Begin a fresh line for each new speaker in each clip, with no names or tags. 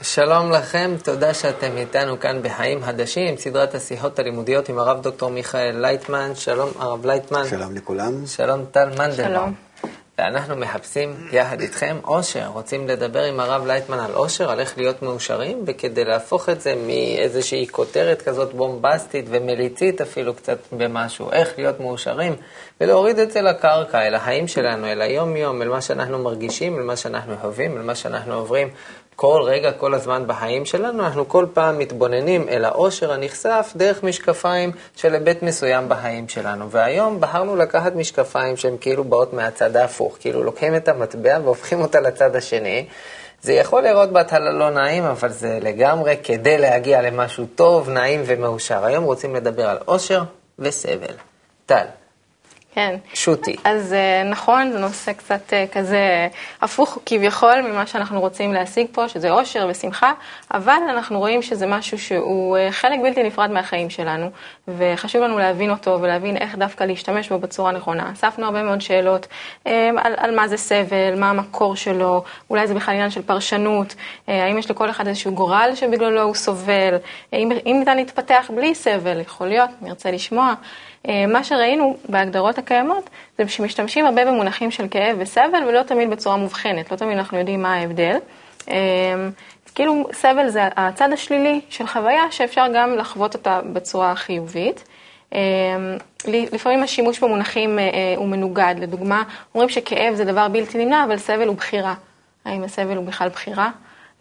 שלום לכם, תודה שאתם איתנו כאן בחיים חדשים, סדרת השיחות הלימודיות עם הרב דוקטור מיכאל לייטמן. שלום הרב לייטמן.
שלום לכולם.
שלום טל מנדלבאום.
שלום.
ואנחנו מחפשים יחד איתכם אושר, רוצים לדבר עם הרב לייטמן על אושר, על איך להיות מאושרים, וכדי להפוך את זה מאיזושהי כותרת כזאת בומבסטית ומליצית אפילו קצת במשהו, איך להיות מאושרים, ולהוריד את זה לקרקע, אל החיים שלנו, אל היום-יום, אל מה שאנחנו מרגישים, אל מה שאנחנו חווים, אל מה שאנחנו עוברים כל רגע, כל הזמן בחיים שלנו. אנחנו כל פעם מתבוננים אל האושר הנחשף דרך משקפיים של היבט מסוים בחיים שלנו. והיום בחרנו לקחת משקפיים שהן כאילו באות מהצד ההפוך, כאילו לוקחים את המטבע והופכים אותה לצד השני. זה יכול לראות בהתחלה לא נעים, אבל זה לגמרי כדי להגיע למשהו טוב, נעים ומאושר. היום רוצים לדבר על אושר וסבל. טל.
כן.
שוטי.
אז נכון, זה נושא קצת כזה הפוך כביכול ממה שאנחנו רוצים להשיג פה, שזה אושר ושמחה, אבל אנחנו רואים שזה משהו שהוא חלק בלתי נפרד מהחיים שלנו, וחשוב לנו להבין אותו ולהבין איך דווקא להשתמש בו בצורה נכונה. אספנו הרבה מאוד שאלות על מה זה סבל, מה המקור שלו, אולי זה בכלל עניין של פרשנות, האם יש לכל אחד איזשהו גורל שבגללו הוא סובל, אם ניתן להתפתח בלי סבל, יכול להיות, נרצה לשמוע. מה שראינו בהגדרות הקיימות זה שמשתמשים הרבה במונחים של כאב וסבל ולא תמיד בצורה מובחנת, לא תמיד אנחנו יודעים מה ההבדל. כאילו סבל זה הצד השלילי של חוויה שאפשר גם לחוות אותה בצורה חיובית. לפעמים השימוש במונחים הוא מנוגד, לדוגמה אומרים שכאב זה דבר בלתי נמנע אבל סבל הוא בחירה. האם הסבל הוא בכלל בחירה?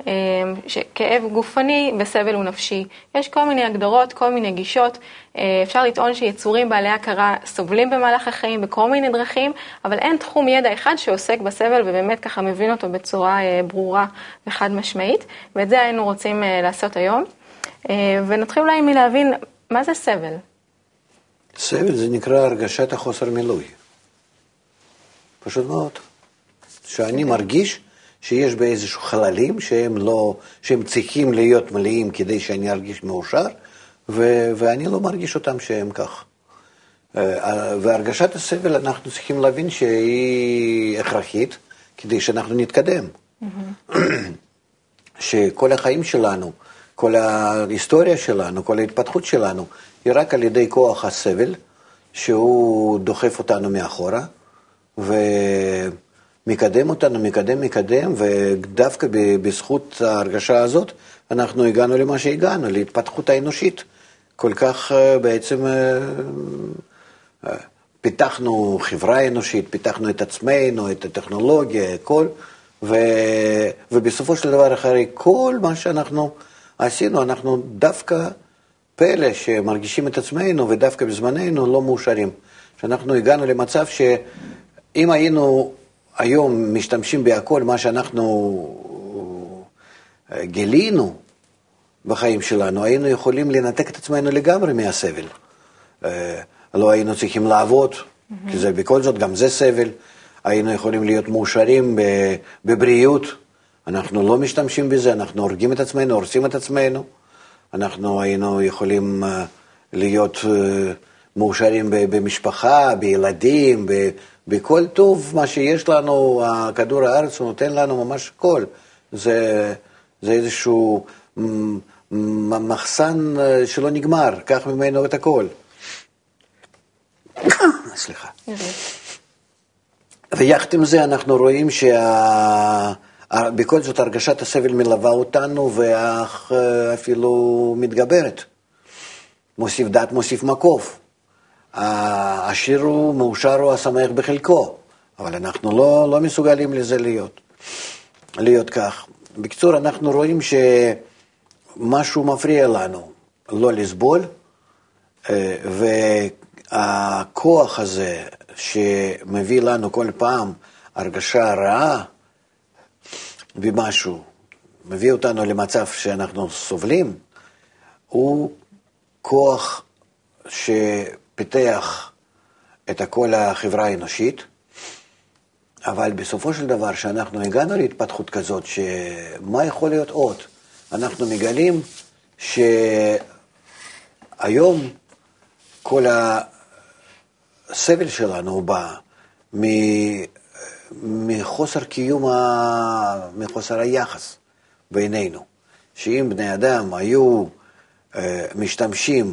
שכאב גופני וסבל הוא נפשי. יש כל מיני הגדרות, כל מיני גישות. אפשר לטעון שיצורים בעלי הכרה סובלים במהלך החיים בכל מיני דרכים, אבל אין תחום ידע אחד שעוסק בסבל ובאמת ככה מבין אותו בצורה ברורה וחד משמעית, ואת זה היינו רוצים לעשות היום. ונתחיל אולי מלהבין מה זה סבל.
סבל זה נקרא הרגשת החוסר מילוי. פשוט מאוד. שאני מרגיש שיש באיזשהו חללים שהם צריכים להיות מלאים כדי שאני ארגיש מאושר, ואני לא מרגיש אותם שהם כך. והרגשת הסבל אנחנו צריכים להבין שהיא הכרחית כדי שאנחנו נתקדם. שכל החיים שלנו, כל ההיסטוריה שלנו, כל ההתפתחות שלנו, היא רק על ידי כוח הסבל, שהוא דוחף אותנו מאחורה, מקדם אותנו, מקדם, ודווקא בזכות ההרגשה הזאת, אנחנו הגענו למה שהגענו, להתפתחות האנושית. כל כך בעצם פיתחנו חברה אנושית, פיתחנו את עצמנו, את הטכנולוגיה, הכל, ובסופו של דבר אחרי כל מה שאנחנו עשינו, אנחנו דווקא פלא שמרגישים את עצמנו, ודווקא בזמננו לא מאושרים. שאנחנו הגענו למצב שאם היינו היום משתמשים בהכל מה שאנחנו גילינו בחיים שלנו, היינו יכולים לנתק את עצמנו לגמרי מהסבל. לא היינו צריכים לעבוד, כי זה בכל זאת גם זה סבל. היינו יכולים להיות מאושרים בבריאות. אנחנו לא משתמשים בזה, אנחנו הורגים את עצמנו, הורסים את עצמנו. אנחנו היינו יכולים להיות מאושרים במשפחה, בילדים, בכל טוב מה שיש לנו, כדור הארץ הוא נותן לנו ממש כל. זה איזשהו מחסן שלא נגמר, קח ממנו את הכל. סליחה. ויחד עם זה אנחנו רואים שבכל זאת הרגשת הסבל מלווה אותנו ואפילו מתגברת. מוסיף דת, מוסיף מקוף. העשיר הוא מאושר או השמח בחלקו, אבל אנחנו לא מסוגלים לזה להיות כך. בקיצור, אנחנו רואים שמשהו מפריע לנו לא לסבול, והכוח הזה שמביא לנו כל פעם הרגשה רעה במשהו, מביא אותנו למצב שאנחנו סובלים, הוא כוח שפיתח את כל החברה האנושית, אבל בסופו של דבר שאנחנו הגענו להתפתחות כזאת, שמה יכול להיות עוד? אנחנו מגלים שהיום כל הסבל שלנו בא מחוסר קיום, מחוסר היחס בינינו. שאם בני אדם היו משתמשים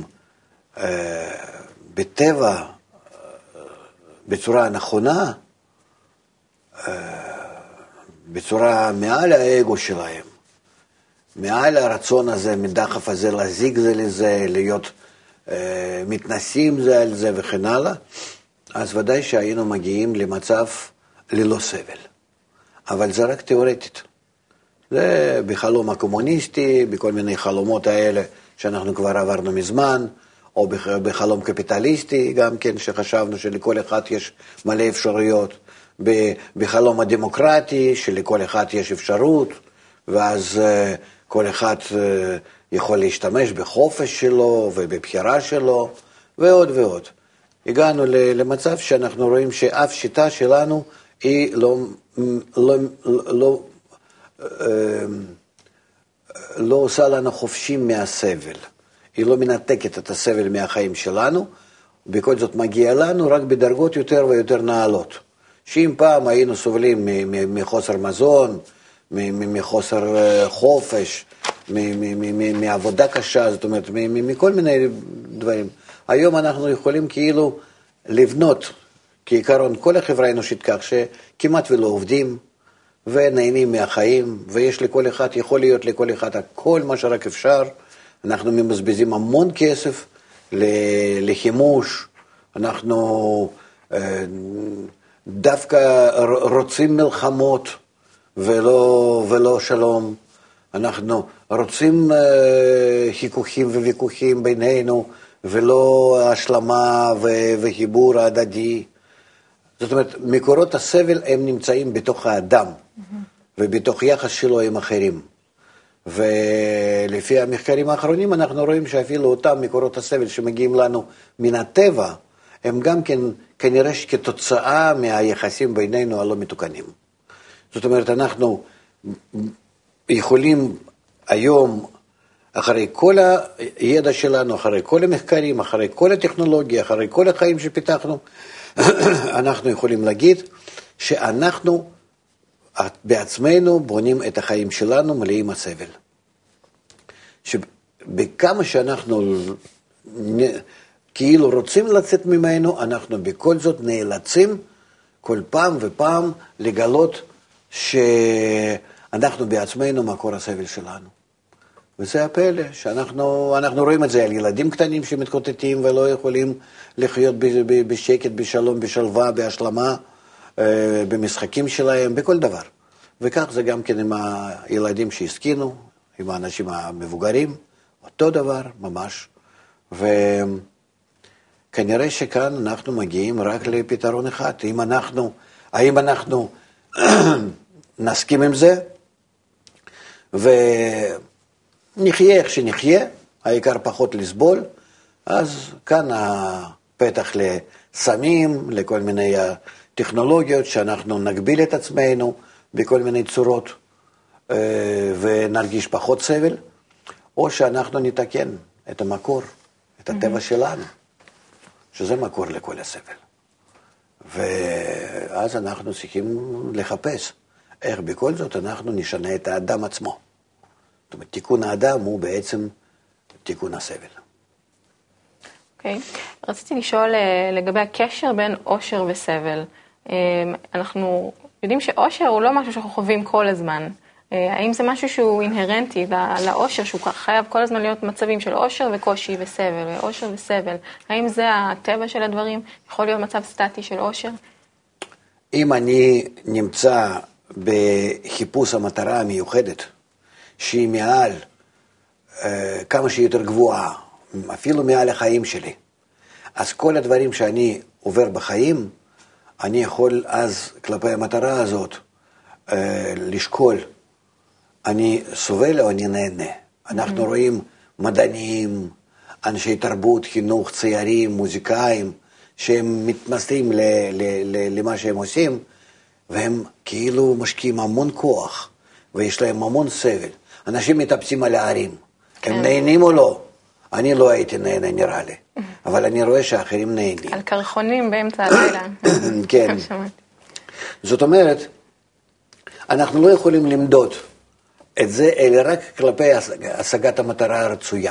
בטבע בצורה נכונה, בצורה מעל האגו שלהם, מעל הרצון הזה, מדחף הזה, להזיג זה לזה, להיות מתנסים זה על זה וכן הלאה, אז ודאי שהיינו מגיעים למצב ללא סבל. אבל זה רק תיאורטית. זה בחלום הקומוניסטי, בכל מיני חלומות האלה שאנחנו כבר עברנו מזמן, או בחלום קפיטליסטי גם כן, שחשבנו שלכל אחד יש מלא אפשרויות, בחלום הדמוקרטי, שלכל אחד יש אפשרות, ואז כל אחד יכול להשתמש בחופש שלו ובבחירה שלו, ועוד ועוד. הגענו למצב שאנחנו רואים שאף שיטה שלנו היא לא עושה לנו חופשים מהסבל. היא לא מנתקת את הסבל מהחיים שלנו, בכל זאת מגיע לנו רק בדרגות יותר ויותר נעלות. שאם פעם היינו סובלים מחוסר מזון, מחוסר חופש, מעבודה קשה, זאת אומרת, מכל מיני דברים. היום אנחנו יכולים כאילו לבנות, כעיקרון, כל החברה האנושית כך שכמעט ולא עובדים, ונהנים מהחיים, ויש לכל אחד, יכול להיות לכל אחד כל מה שרק אפשר. אנחנו מבזבזים המון כסף לחימוש, אנחנו דווקא רוצים מלחמות ולא שלום, אנחנו רוצים חיכוכים וויכוחים בינינו, ולא השלמה וחיבור הדדי. זאת אומרת, מקורות הסבל הם נמצאים בתוך האדם, ובתוך יחס שלו עם אחרים. ולפי המחקרים האחרונים אנחנו רואים שאפילו אותם מקורות הסבל שמגיעים לנו מן הטבע, הם גם כן כנראה כתוצאה מהיחסים בינינו הלא מתוקנים. זאת אומרת, אנחנו יכולים היום, אחרי כל הידע שלנו, אחרי כל המחקרים, אחרי כל הטכנולוגיה, אחרי כל החיים שפיתחנו, אנחנו יכולים להגיד שאנחנו בעצמנו בונים את החיים שלנו מלאים הסבל. שבכמה שאנחנו כאילו רוצים לצאת ממנו, אנחנו בכל זאת נאלצים כל פעם ופעם לגלות שאנחנו בעצמנו מקור הסבל שלנו. וזה הפלא, שאנחנו רואים את זה על ילדים קטנים שמתקוטטים ולא יכולים לחיות בשקט, בשלום, בשלווה, בהשלמה, במשחקים שלהם, בכל דבר. וכך זה גם כן עם הילדים שהסכינו, עם האנשים המבוגרים, אותו דבר ממש. וכנראה שכאן אנחנו מגיעים רק לפתרון אחד. האם אנחנו נסכים עם זה, ונחיה איך שנחיה, העיקר פחות לסבול, אז כאן הפתח לסמים, לכל מיני טכנולוגיות, שאנחנו נגביל את עצמנו בכל מיני צורות, ונרגיש פחות סבל, או שאנחנו נתקן את המקור, את הטבע שלנו, שזה מקור לכל הסבל. ואז אנחנו צריכים לחפש איך בכל זאת אנחנו נשנה את האדם עצמו. זאת אומרת, תיקון האדם הוא בעצם תיקון הסבל.
אוקיי. רציתי לשאול לגבי הקשר בין אושר וסבל. אנחנו יודעים שאושר הוא לא משהו שאנחנו חווים כל הזמן. האם זה משהו שהוא אינהרנטי לאושר, שהוא חייב כל הזמן להיות מצבים של אושר וקושי וסבל, ואושר וסבל? האם זה הטבע של הדברים? יכול להיות מצב סטטי של אושר?
אם אני נמצא בחיפוש המטרה המיוחדת, שהיא מעל כמה שיותר גבוהה, אפילו מעל החיים שלי, אז כל הדברים שאני עובר בחיים, אני יכול אז כלפי המטרה הזאת לשקול, אני סובל או אני נהנה. אנחנו רואים מדענים, אנשי תרבות, חינוך, ציירים, מוזיקאים, שהם מתמסרים למה שהם עושים, והם כאילו משקיעים המון כוח, ויש להם המון סבל. אנשים מטפסים על הערים, הם נהנים או לא? אני לא הייתי נהנה נראה לי, אבל אני רואה שאחרים נהנים.
על קרחונים באמצע הלילה.
כן. זאת אומרת, אנחנו לא יכולים למדוד את זה, אלא רק כלפי השגת המטרה הרצויה.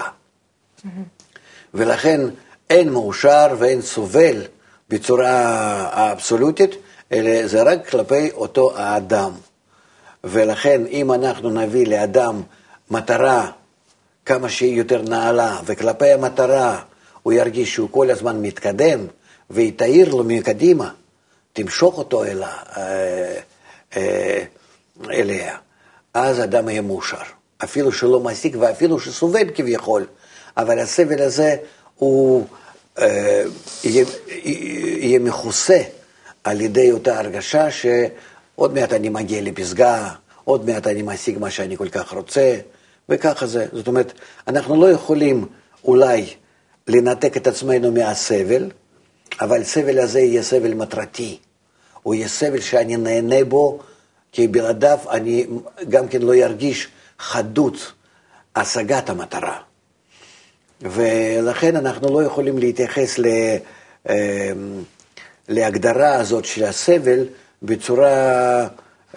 ולכן אין מאושר ואין סובל בצורה האבסולוטית, אלא זה רק כלפי אותו האדם. ולכן אם אנחנו נביא לאדם מטרה כמה שהיא יותר נעלה, וכלפי המטרה הוא ירגיש שהוא כל הזמן מתקדם, והיא תאיר לו מקדימה, תמשוך אותו אליה, אז האדם יהיה מאושר. אפילו שלא משיג ואפילו שסובל כביכול, אבל הסבל הזה הוא יהיה מכוסה על ידי אותה הרגשה שעוד מעט אני מגיע לפסגה, עוד מעט אני משיג מה שאני כל כך רוצה, וככה זה. זאת אומרת, אנחנו לא יכולים אולי לנתק את עצמנו מהסבל, אבל סבל הזה יהיה סבל מטרתי. הוא יהיה סבל שאני נהנה בו, כי בלעדיו אני גם כן לא ירגיש חדות השגת המטרה. ולכן אנחנו לא יכולים להתייחס להגדרה הזאת של הסבל בצורה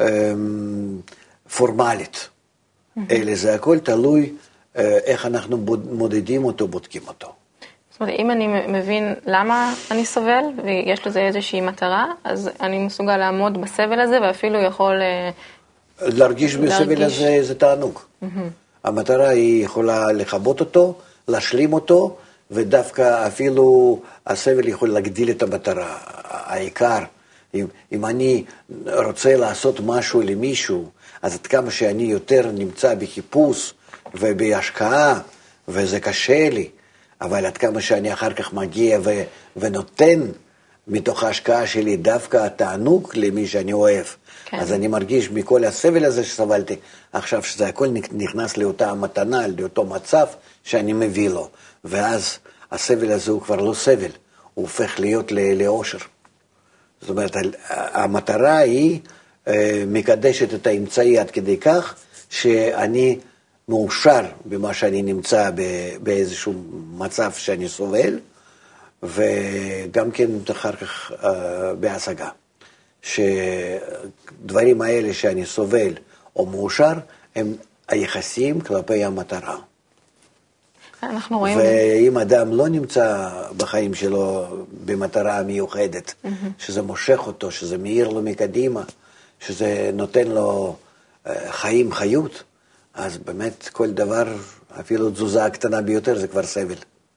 פורמלית. אלא זה הכל תלוי איך אנחנו מודדים אותו, בודקים אותו.
זאת אומרת, אם אני מבין למה אני סובל, ויש לזה איזושהי מטרה, אז אני מסוגל לעמוד בסבל הזה, ואפילו יכול
להרגיש בסבל הזה, זה תענוג. המטרה היא יכולה לכבות אותו, להשלים אותו, ודווקא אפילו הסבל יכול להגדיל את המטרה. העיקר, אם אני רוצה לעשות משהו למישהו, אז עד כמה שאני יותר נמצא בחיפוש ובהשקעה, וזה קשה לי, אבל עד כמה שאני אחר כך מגיע ונותן מתוך ההשקעה שלי דווקא התענוג למי שאני אוהב. כן. אז אני מרגיש מכל הסבל הזה שסבלתי, עכשיו שזה הכל נכנס לאותה המתנה, לאותו מצב שאני מביא לו. ואז הסבל הזה הוא כבר לא סבל, הוא הופך להיות לאושר. זאת אומרת, המטרה היא מקדשת את האמצעי עד כדי כך שאני מאושר במה שאני נמצא באיזשהו מצב שאני סובל, וגם כן אחר כך בהשגה. שדברים האלה שאני סובל או מאושר, הם היחסים כלפי המטרה.
אנחנו רואים...
ואם אדם לא נמצא בחיים שלו במטרה מיוחדת, שזה מושך אותו, שזה מאיר לו מקדימה, שזה נותן לו חיים, חיות, אז באמת כל דבר, אפילו תזוזה הקטנה ביותר, זה כבר סבל.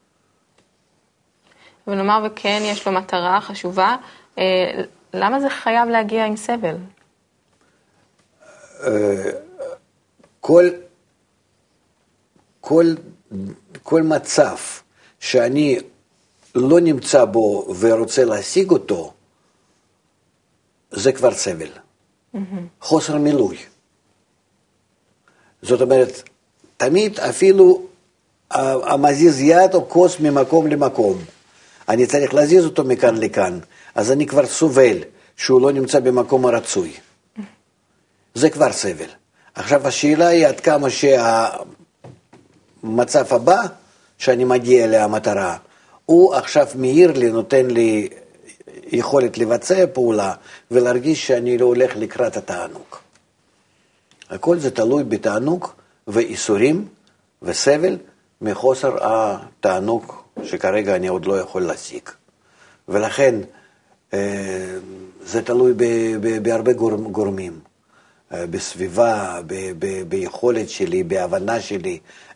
ונאמר וכן, יש לו מטרה חשובה, למה זה חייב להגיע עם סבל?
כל מצב שאני לא נמצא בו ורוצה להשיג אותו, זה כבר סבל. חוסר מילוי. זאת אומרת, תמיד אפילו המזיז יד או כוס ממקום למקום, אני צריך להזיז אותו מכאן לכאן, אז אני כבר סובל שהוא לא נמצא במקום הרצוי. זה כבר סבל. עכשיו השאלה היא עד כמה שהמצב הבא שאני מגיע למטרה, הוא עכשיו מאיר לי, נותן לי יכולת לבצע פעולה ולהרגיש שאני לא הולך לקראת התענוג. הכל זה תלוי בתענוג ואיסורים וסבל מחוסר התענוג שכרגע אני עוד לא יכול להשיג. ולכן זה תלוי בהרבה גורמים, בסביבה, ביכולת שלי, בהבנה שלי,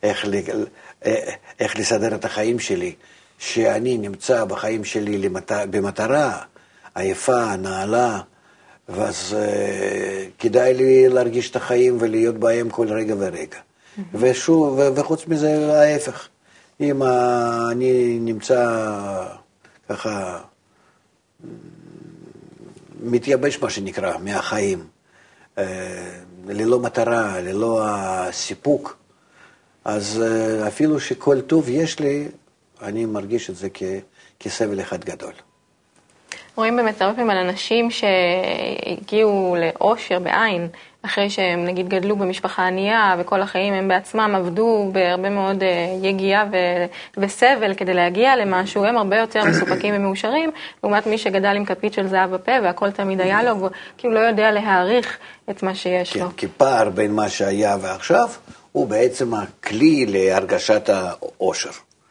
איך לסדר את החיים שלי, שאני נמצא בחיים שלי במטרה עייפה, נעלה, ואז כדאי לי להרגיש את החיים ולהיות בהם כל רגע ורגע. וחוץ מזה ההפך. אם אני נמצא ככה מתייבש מה שנקרא מהחיים, ללא מטרה, ללא הסיפוק, אז אפילו שכל טוב יש לי, אני מרגיש את זה כסבל אחד גדול.
רואים באמת הרבה פעמים על אנשים שהגיעו לאושר בעין, אחרי שהם נגיד גדלו במשפחה ענייה וכל החיים הם בעצמם עבדו בהרבה מאוד יגיעה וסבל כדי להגיע למשהו, הם הרבה יותר מסופקים ומאושרים, לעומת מי שגדל עם כפית של זהב בפה והכל תמיד היה לו, כי הוא לא יודע להעריך את מה שיש לו.
כי פער בין מה שהיה ועכשיו הוא בעצם הכלי להרגשת האושר.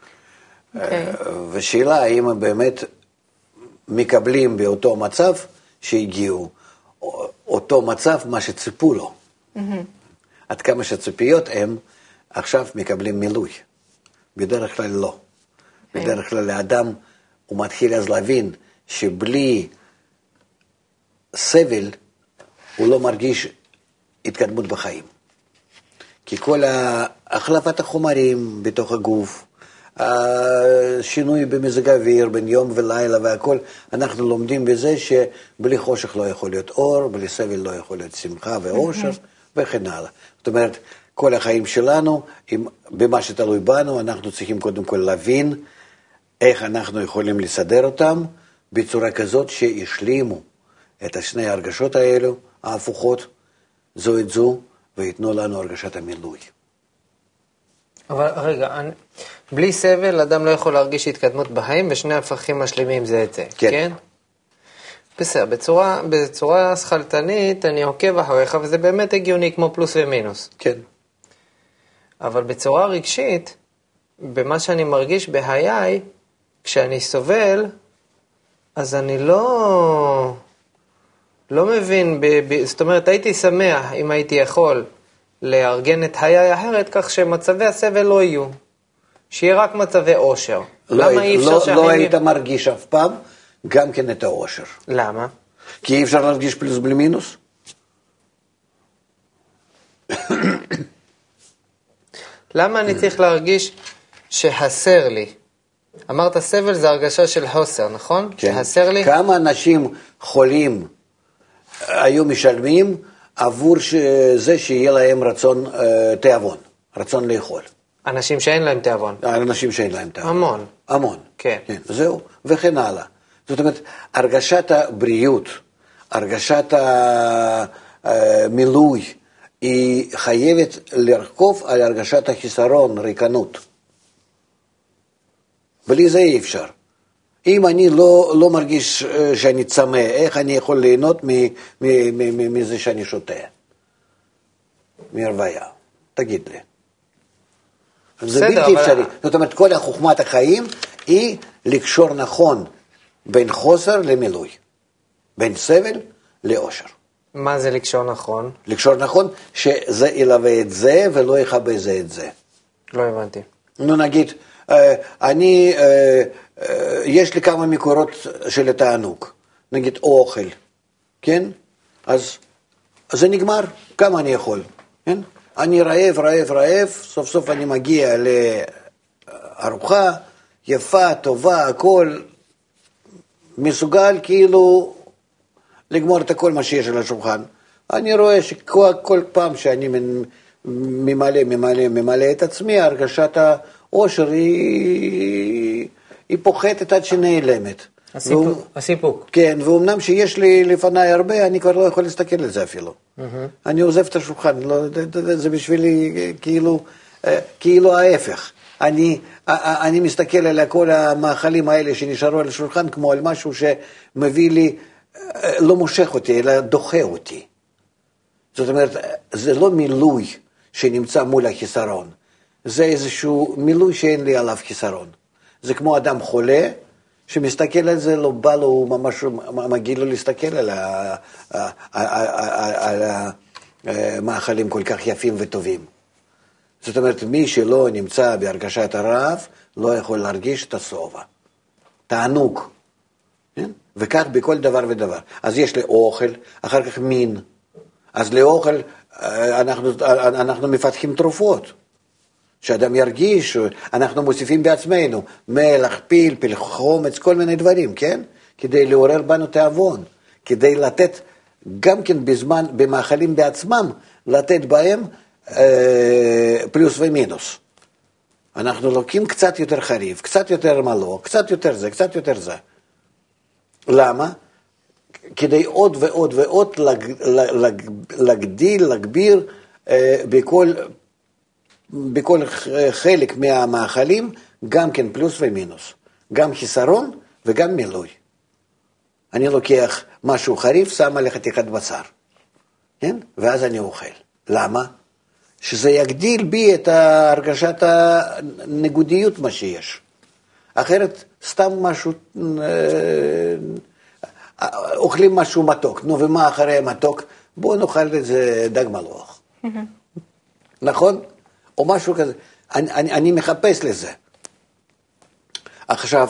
ושאלה האם באמת מקבלים באותו מצב שהגיעו, אותו מצב מה שציפו לו. עד כמה שציפיות הם עכשיו מקבלים מילוי. בדרך כלל לא. בדרך כלל לאדם הוא מתחיל אז להבין שבלי סבל הוא לא מרגיש התקדמות בחיים. כי כל החלפת החומרים בתוך הגוף, השינוי במזג האוויר בין יום ולילה והכל, אנחנו לומדים בזה שבלי חושך לא יכול להיות אור, בלי סבל לא יכול להיות שמחה ואושר וכן הלאה. זאת אומרת, כל החיים שלנו, במה שתלוי בנו, אנחנו צריכים קודם כל להבין איך אנחנו יכולים לסדר אותם בצורה כזאת שישלימו את השני ההרגשות האלו, ההפוכות, זו את זו, ויתנו לנו הרגשת המילוי.
אבל רגע, בלי סבל אדם לא יכול להרגיש התקדמות בחיים, ושני הפכים משלימים זה את זה,
כן?
כן? בסדר, בצורה שכלתנית אני עוקב אחריך, וזה באמת הגיוני כמו פלוס ומינוס.
כן.
אבל בצורה רגשית, במה שאני מרגיש בחיי, כשאני סובל, אז אני לא מבין, זאת אומרת, הייתי שמח אם הייתי יכול לארגן את חיי אחרת, כך שמצבי הסבל לא יהיו. שיהיה רק מצבי אושר. למה אי אפשר שהחיים...
לא היית מרגיש אף פעם גם כן את האושר.
למה?
כי אי אפשר להרגיש פלוס בלי מינוס.
למה אני צריך להרגיש שהסר לי? אמרת סבל זה הרגשה של חוסר, נכון?
כן.
שהסר לי?
כמה אנשים חולים היו משלמים עבור זה שיהיה להם רצון תיאבון, רצון לאכול.
אנשים שאין להם תיאבון.
אנשים שאין להם תיאבון.
המון.
המון.
כן.
כן. זהו, וכן הלאה. זאת אומרת, הרגשת הבריאות, הרגשת המילוי, היא חייבת לרכוב על הרגשת החיסרון, ריקנות. בלי זה אי אפשר. אם אני לא מרגיש שאני צמא, איך אני יכול ליהנות מזה שאני שותה? מהרוויה. תגיד לי. זה בלתי אפשרי. זאת אומרת, כל חוכמת החיים היא לקשור נכון בין חוסר למילוי. בין סבל לאושר.
מה זה לקשור נכון?
לקשור נכון שזה ילווה את זה ולא יכבה זה את זה.
לא הבנתי.
נו נגיד, יש לי כמה מקורות של התענוג, נגיד אוכל, כן? אז זה נגמר, כמה אני יכול, כן? אני רעב, סוף סוף אני מגיע לארוחה, יפה, טובה, הכל מסוגל כאילו לגמור את כל מה שיש על השולחן. אני רואה שכל פעם שאני ממלא את עצמי, הרגשת האושר היא פוחתת עד שנעלמת.
הסיפוק.
כן, ואומנם שיש לי לפניי הרבה, אני כבר לא יכול להסתכל על זה אפילו. אני עוזב את השולחן, זה בשבילי כאילו ההפך. אני מסתכל על כל המאכלים האלה שנשארו על השולחן, כמו על משהו שמביא לי, לא מושך אותי, אלא דוחה אותי. זאת אומרת, זה לא מילוי שנמצא מול החיסרון. זה איזשהו מילוי שאין לי עליו חיסרון. זה כמו אדם חולה, שמסתכל על זה, לא בא לו, ממש מגיע לו להסתכל על המאכלים כל כך יפים וטובים. זאת אומרת, מי שלא נמצא בהרגשת הרעב, לא יכול להרגיש את הסובה. תענוג. כן? וכך בכל דבר ודבר. אז יש לי אוכל, אחר כך מין. אז לאוכל אנחנו מפתחים תרופות. שאדם ירגיש, אנחנו מוסיפים בעצמנו מלח, פלפל, חומץ, כל מיני דברים, כן? כדי לעורר בנו תיאבון, כדי לתת, גם כן בזמן, במאכלים בעצמם, לתת בהם פלוס ומינוס. אנחנו לוקחים קצת יותר חריף, קצת יותר מלא, קצת יותר זה, קצת יותר זה. למה? כדי עוד ועוד ועוד להגדיל, להגביר בכל חלק מהמאכלים, גם כן פלוס ומינוס, גם חיסרון וגם מילוי. אני לוקח משהו חריף, שם על חתיכת בשר, כן? ואז אני אוכל. למה? שזה יגדיל בי את הרגשת הנגודיות מה שיש. אחרת סתם משהו, אוכלים משהו מתוק, נו ומה אחרי המתוק? בואו נאכל איזה דג מלוח. נכון? או משהו כזה. אני מחפש לזה. עכשיו,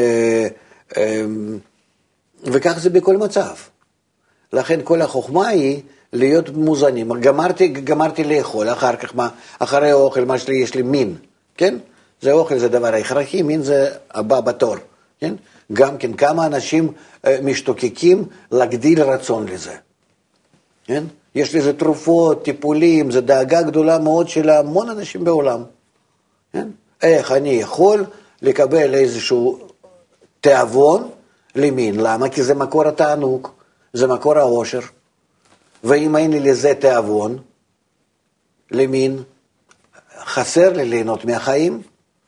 וכך זה בכל מצב. לכן כל החוכמה היא להיות מוזנים. גמרתי לאכול, אחר כך אחרי האוכל מה שלי, יש לי מין, כן? זה אוכל, זה דבר הכרחי, מין זה הבא בתור, כן? גם כן כמה אנשים משתוקקים להגדיל רצון לזה, כן? יש לזה תרופות, טיפולים, זה דאגה גדולה מאוד של המון אנשים בעולם, כן? איך אני יכול לקבל איזשהו תאבון למין? למה? כי זה מקור התענוג, זה מקור האושר, ואם אין לי לזה תאבון למין, חסר לי ליהנות מהחיים,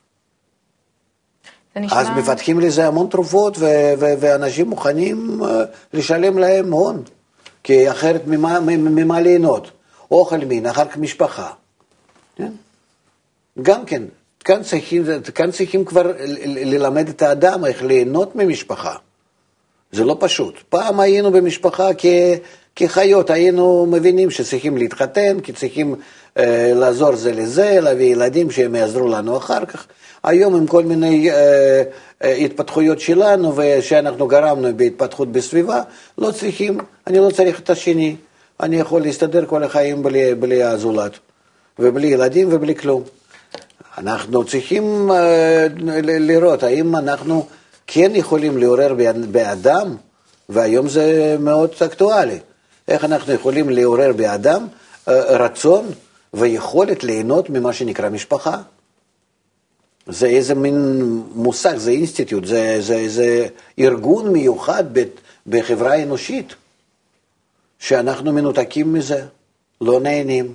אז מפתחים לזה המון תרופות, ואנשים מוכנים לשלם להם הון, כי אחרת ממה ליהנות? אוכל מין, אחר כך משפחה. כן? גם כן, כאן צריכים כבר ללמד את האדם איך ליהנות ממשפחה. זה לא פשוט. פעם היינו במשפחה כחיות, היינו מבינים שצריכים להתחתן, כי צריכים לעזור זה לזה, להביא ילדים שהם יעזרו לנו אחר כך. היום עם כל מיני התפתחויות שלנו, ושאנחנו גרמנו בהתפתחות בסביבה, לא צריכים, אני לא צריך את השני, אני יכול להסתדר כל החיים בלי הזולת, ובלי ילדים ובלי כלום. אנחנו צריכים לראות, האם אנחנו כן יכולים לעורר באדם, והיום זה מאוד אקטואלי, איך אנחנו יכולים לעורר באדם רצון ויכולת ליהנות ממה שנקרא משפחה. זה איזה מין מושג, זה אינסטיטוט, זה ארגון מיוחד בחברה האנושית, שאנחנו מנותקים מזה, לא נהנים.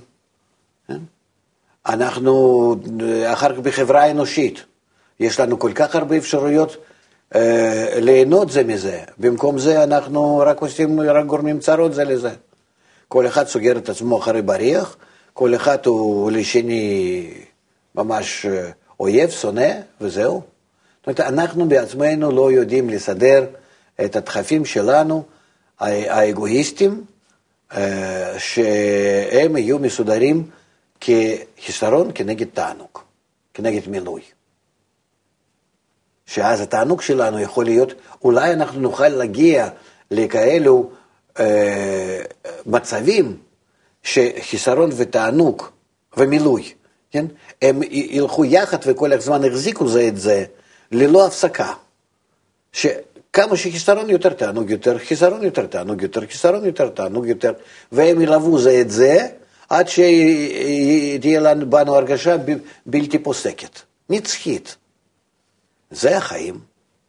אנחנו אחר כך בחברה האנושית, יש לנו כל כך הרבה אפשרויות ליהנות זה מזה, במקום זה אנחנו רק גורמים צרות זה לזה. כל אחד סוגר את עצמו אחרי בריח, כל אחד הוא לשני ממש אויב, שונא, וזהו. זאת אומרת, אנחנו בעצמנו לא יודעים לסדר את הדחפים שלנו, האגואיסטים, שהם יהיו מסודרים כחיסרון כנגד תענוג, כנגד מילוי. שאז התענוג שלנו יכול להיות, אולי אנחנו נוכל להגיע לכאלו מצבים שחיסרון ותענוג ומילוי, כן? הם ילכו יחד וכל הזמן החזיקו זה את זה, ללא הפסקה. שכמה שחיסרון יותר תענוג יותר, חיסרון יותר תענוג יותר, חיסרון יותר תענוג יותר, והם ילוו זה את זה, עד שתהיה בנו הרגשה בלתי פוסקת, נצחית. זה החיים.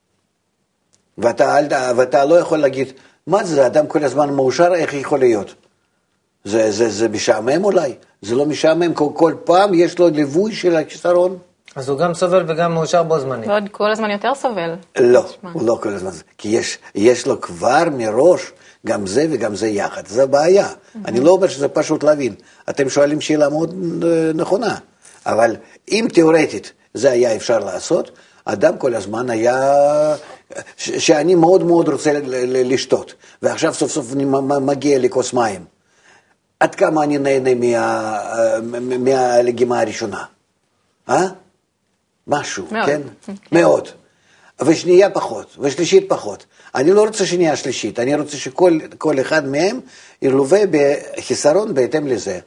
ואתה לא יכול להגיד, מה זה, אדם כל הזמן מאושר, איך יכול להיות? זה משעמם אולי? זה לא משעמם, כל פעם יש לו ליווי של הכיסרון.
אז הוא גם סובל וגם מאושר בו זמנים.
ועוד כל הזמן יותר סובל.
לא, הוא לא כל הזמן. כי יש לו כבר מראש גם זה וגם זה יחד. זה בעיה. אני לא אומר שזה פשוט להבין. אתם שואלים שאלה מאוד נכונה. אבל אם תיאורטית זה היה אפשר לעשות, אדם כל הזמן היה, שאני מאוד מאוד רוצה לשתות, ועכשיו סוף סוף אני מגיע לכוס מים. עד כמה אני נהנה מהלגימה הראשונה? משהו,
מאוד.
כן? מאוד. ושנייה פחות, ושלישית פחות. אני לא רוצה שנייה שלישית, אני רוצה שכל אחד מהם ילווה בחיסרון בהתאם לזה.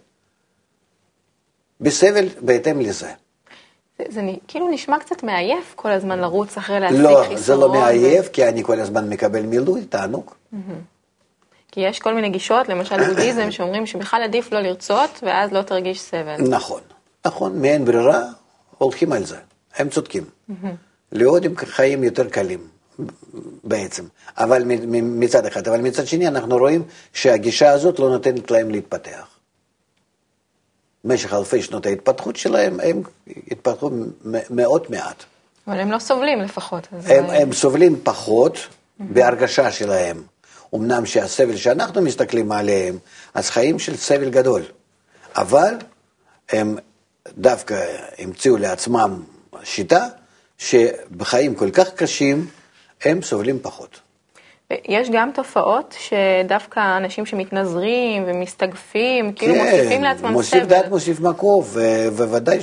בסבל בהתאם לזה.
זה כאילו נשמע קצת מעייף כל הזמן לרוץ אחרי להשיג
לא,
חיסרון.
זה לא מעייף, כי אני כל הזמן מקבל מילוי, תענוג.
כי יש כל מיני גישות, למשל בודהיזם, שאומרים שבכלל עדיף לא לרצות, ואז לא תרגיש סבל.
נכון, מאין ברירה, הולכים על זה, הם צודקים. להודים חיים יותר קלים, בעצם, אבל מצד אחד, אבל מצד שני אנחנו רואים שהגישה הזאת לא נותנת להם להתפתח. במשך אלפי שנות ההתפתחות שלהם, הם התפתחו מאוד מעט.
אבל הם לא סובלים לפחות.
הם סובלים פחות בהרגשה שלהם. אמנם שהסבל שאנחנו מסתכלים עליהם, אז חיים של סבל גדול. אבל הם דווקא המציאו לעצמם שיטה, שבחיים כל כך קשים, הם סובלים פחות.
יש גם תופעות שדווקא אנשים שמתנזרים ומסתגפים, כאילו מוסיפים לעצמם סבל.
מוסיף דעת, מוסיף מקוף, וודאי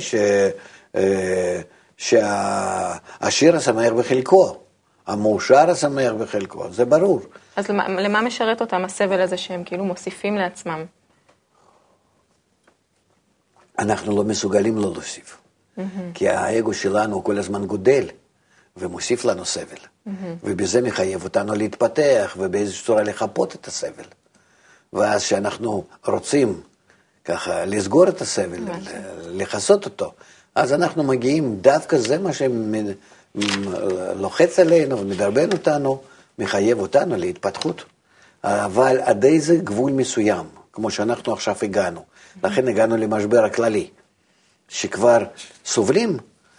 שהשיר השמח בחלקו, המאושר השמח בחלקו, זה ברור.
אז למה משרת אותם הסבל הזה שהם כאילו מוסיפים לעצמם?
אנחנו לא מסוגלים לא להוסיף. כי האגו שלנו כל הזמן גודל, ומוסיף לנו סבל. ובזה מחייב אותנו להתפתח, ובאיזושהי צורה לחפות את הסבל. ואז שאנחנו רוצים ככה לסגור את הסבל, לחסות אותו, אז אנחנו מגיעים, דווקא זה מה שלוחץ עלינו ומדרבן אותנו, מחייב אותנו להתפתחות. אבל עד איזה גבול מסוים, כמו שאנחנו עכשיו הגענו, לכן הגענו למשבר הכללי, שכבר סובלים,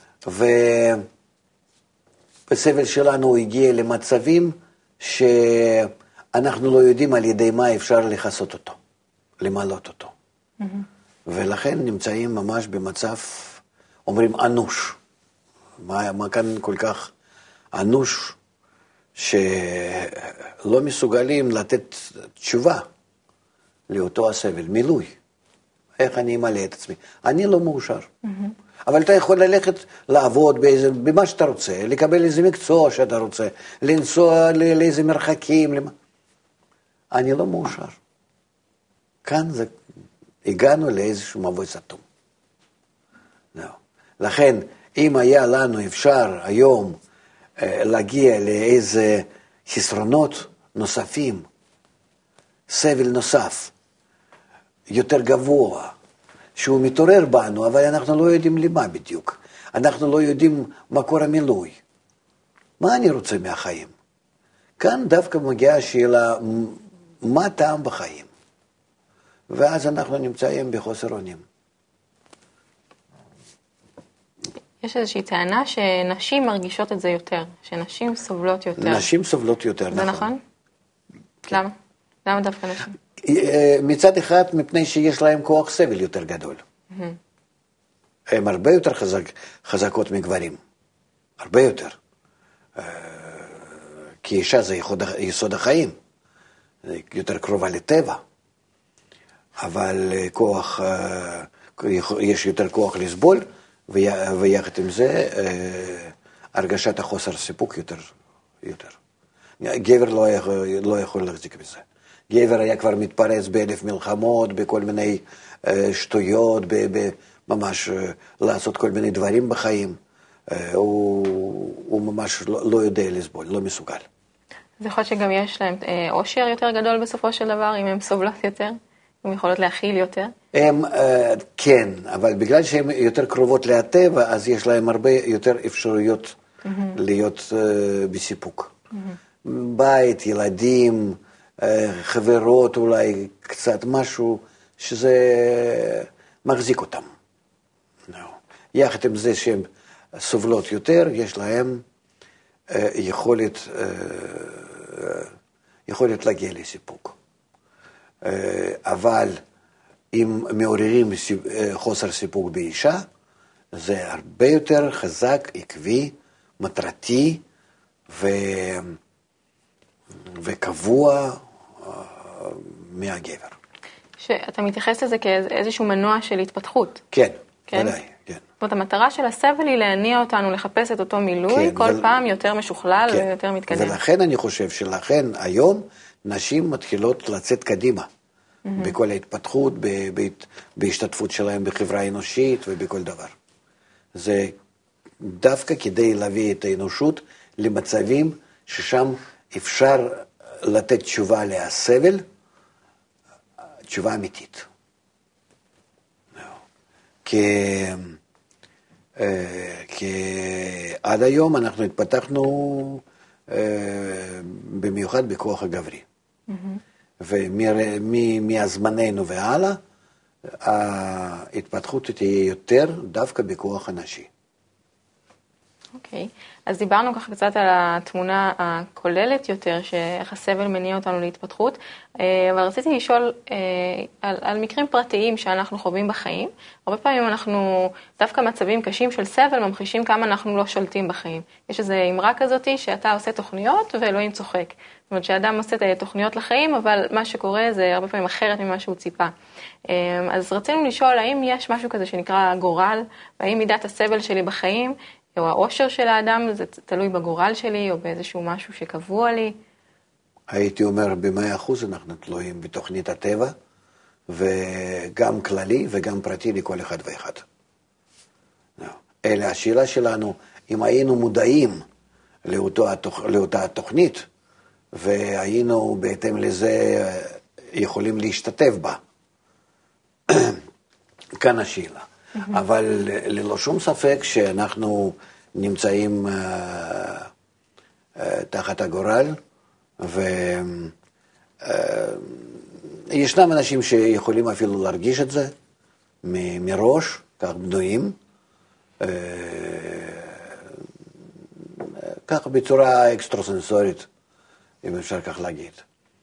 והסבל שלנו הגיע למצבים שאנחנו לא יודעים על ידי מה אפשר לחסות אותו, למלות אותו. ולכן נמצאים ממש במצב, אומרים אנוש. מה כאן כל כך אנוש, שלא מסוגלים לתת תשובה לאותו הסבל, מילוי. איך אני אמלא את עצמי? אני לא מאושר. אבל אתה יכול ללכת לעבוד במה שאתה רוצה, לקבל איזה מקצוע שאתה רוצה, לנסוע לאיזה מרחקים. אני לא מאושר. כאן הגענו לאיזשהו מבוי סתום. לכן, אם היה לנו אפשר היום להגיע לאיזה חסרונות נוספים, סבל נוסף, יותר גבוה, שהוא מתעורר בנו, אבל אנחנו לא יודעים למה בדיוק. אנחנו לא יודעים מקור המילוי. מה אני רוצה מהחיים? כאן דווקא מגיעה השאלה, מה טעם בחיים? ואז אנחנו נמצאים בחוסר אונים.
יש איזושהי טענה שנשים מרגישות את זה יותר, שנשים סובלות יותר.
נשים סובלות יותר, נכון.
זה נכון? למה? למה דווקא נשים?
מצד אחד, מפני שיש להם כוח סבל יותר גדול. הן הרבה יותר חזקות מגברים. הרבה יותר. כי אישה זה יסוד החיים. יותר קרובה לטבע. אבל יש יותר כוח לסבול, ויחד עם זה, הרגשת החוסר סיפוק יותר. גבר לא יכול להחזיק בזה. גבר היה כבר מתפרץ באלף מלחמות, בכל מיני שטויות, ממש לעשות כל מיני דברים בחיים. הוא ממש לא יודע לסבול, לא מסוגל.
זה יכול להיות שגם יש להם אושר יותר גדול בסופו של דבר, אם הם סובלות יותר? הם יכולות להכיל יותר?
כן, אבל בגלל שהן יותר קרובות לטבע, אז יש להם הרבה יותר אפשרויות להיות בסיפוק. בית, ילדים, חברות אולי, קצת משהו שזה מחזיק אותם. יחד עם זה שהן סובלות יותר, יש להם יכולת להגיע לסיפוק. אבל אם מעוררים חוסר סיפוק באישה, זה הרבה יותר חזק, עקבי, מטרתי וקבוע מהגבר.
שאתה מתייחס לזה כאיזשהו מנוע של התפתחות.
כן, ודאי, כן.
זאת אומרת, המטרה של הסבל היא להניע אותנו לחפש את אותו מילוי, כל פעם יותר משוכלל ויותר מתקדם.
ולכן אני חושב שלכן היום נשים מתחילות לצאת קדימה, בכל ההתפתחות, בהשתתפות שלהם בחברה האנושית ובכל דבר. זה דווקא כדי להביא את האנושות למצבים ששם אפשר לתת תשובה לסבל, תשובה אמיתית. כי עד היום אנחנו התפתחנו במיוחד בכוח הגברי. ומהזמננו והלאה, ההתפתחות תהיה יותר דווקא בכוח הנשי.
אוקיי, אז דיברנו ככה קצת על התמונה הכוללת יותר, שאיך הסבל מניע אותנו להתפתחות, אבל רציתי לשאול על מקרים פרטיים שאנחנו חווים בחיים. הרבה פעמים אנחנו, דווקא מצבים קשים של סבל, ממחישים כמה אנחנו לא שולטים בחיים. יש איזו אמרה כזאת שאתה עושה תוכניות ואלוהים צוחק. זאת אומרת שאדם עושה תוכניות לחיים, אבל מה שקורה זה הרבה פעמים אחרת ממה שהוא ציפה. אז רצינו לשאול, האם יש משהו כזה שנקרא גורל, והאם מידת הסבל שלי בחיים, או האושר של האדם, זה תלוי בגורל שלי, או באיזשהו משהו שקבוע לי?
הייתי אומר, ב100% אנחנו תלויים בתוכנית הטבע, וגם כללי וגם פרטי לכל אחד ואחד. אלה השאלה שלנו, אם היינו מודעים לאותה תוכנית, והיינו בהתאם לזה יכולים להשתתף בה. כאן השאלה. אבל ללא שום ספק שאנחנו נמצאים תחת הגורל, וישנם אנשים שיכולים אפילו להרגיש את זה מראש, כך בנויים, כך בצורה אקסטרסנסורית, אם אפשר כך להגיד.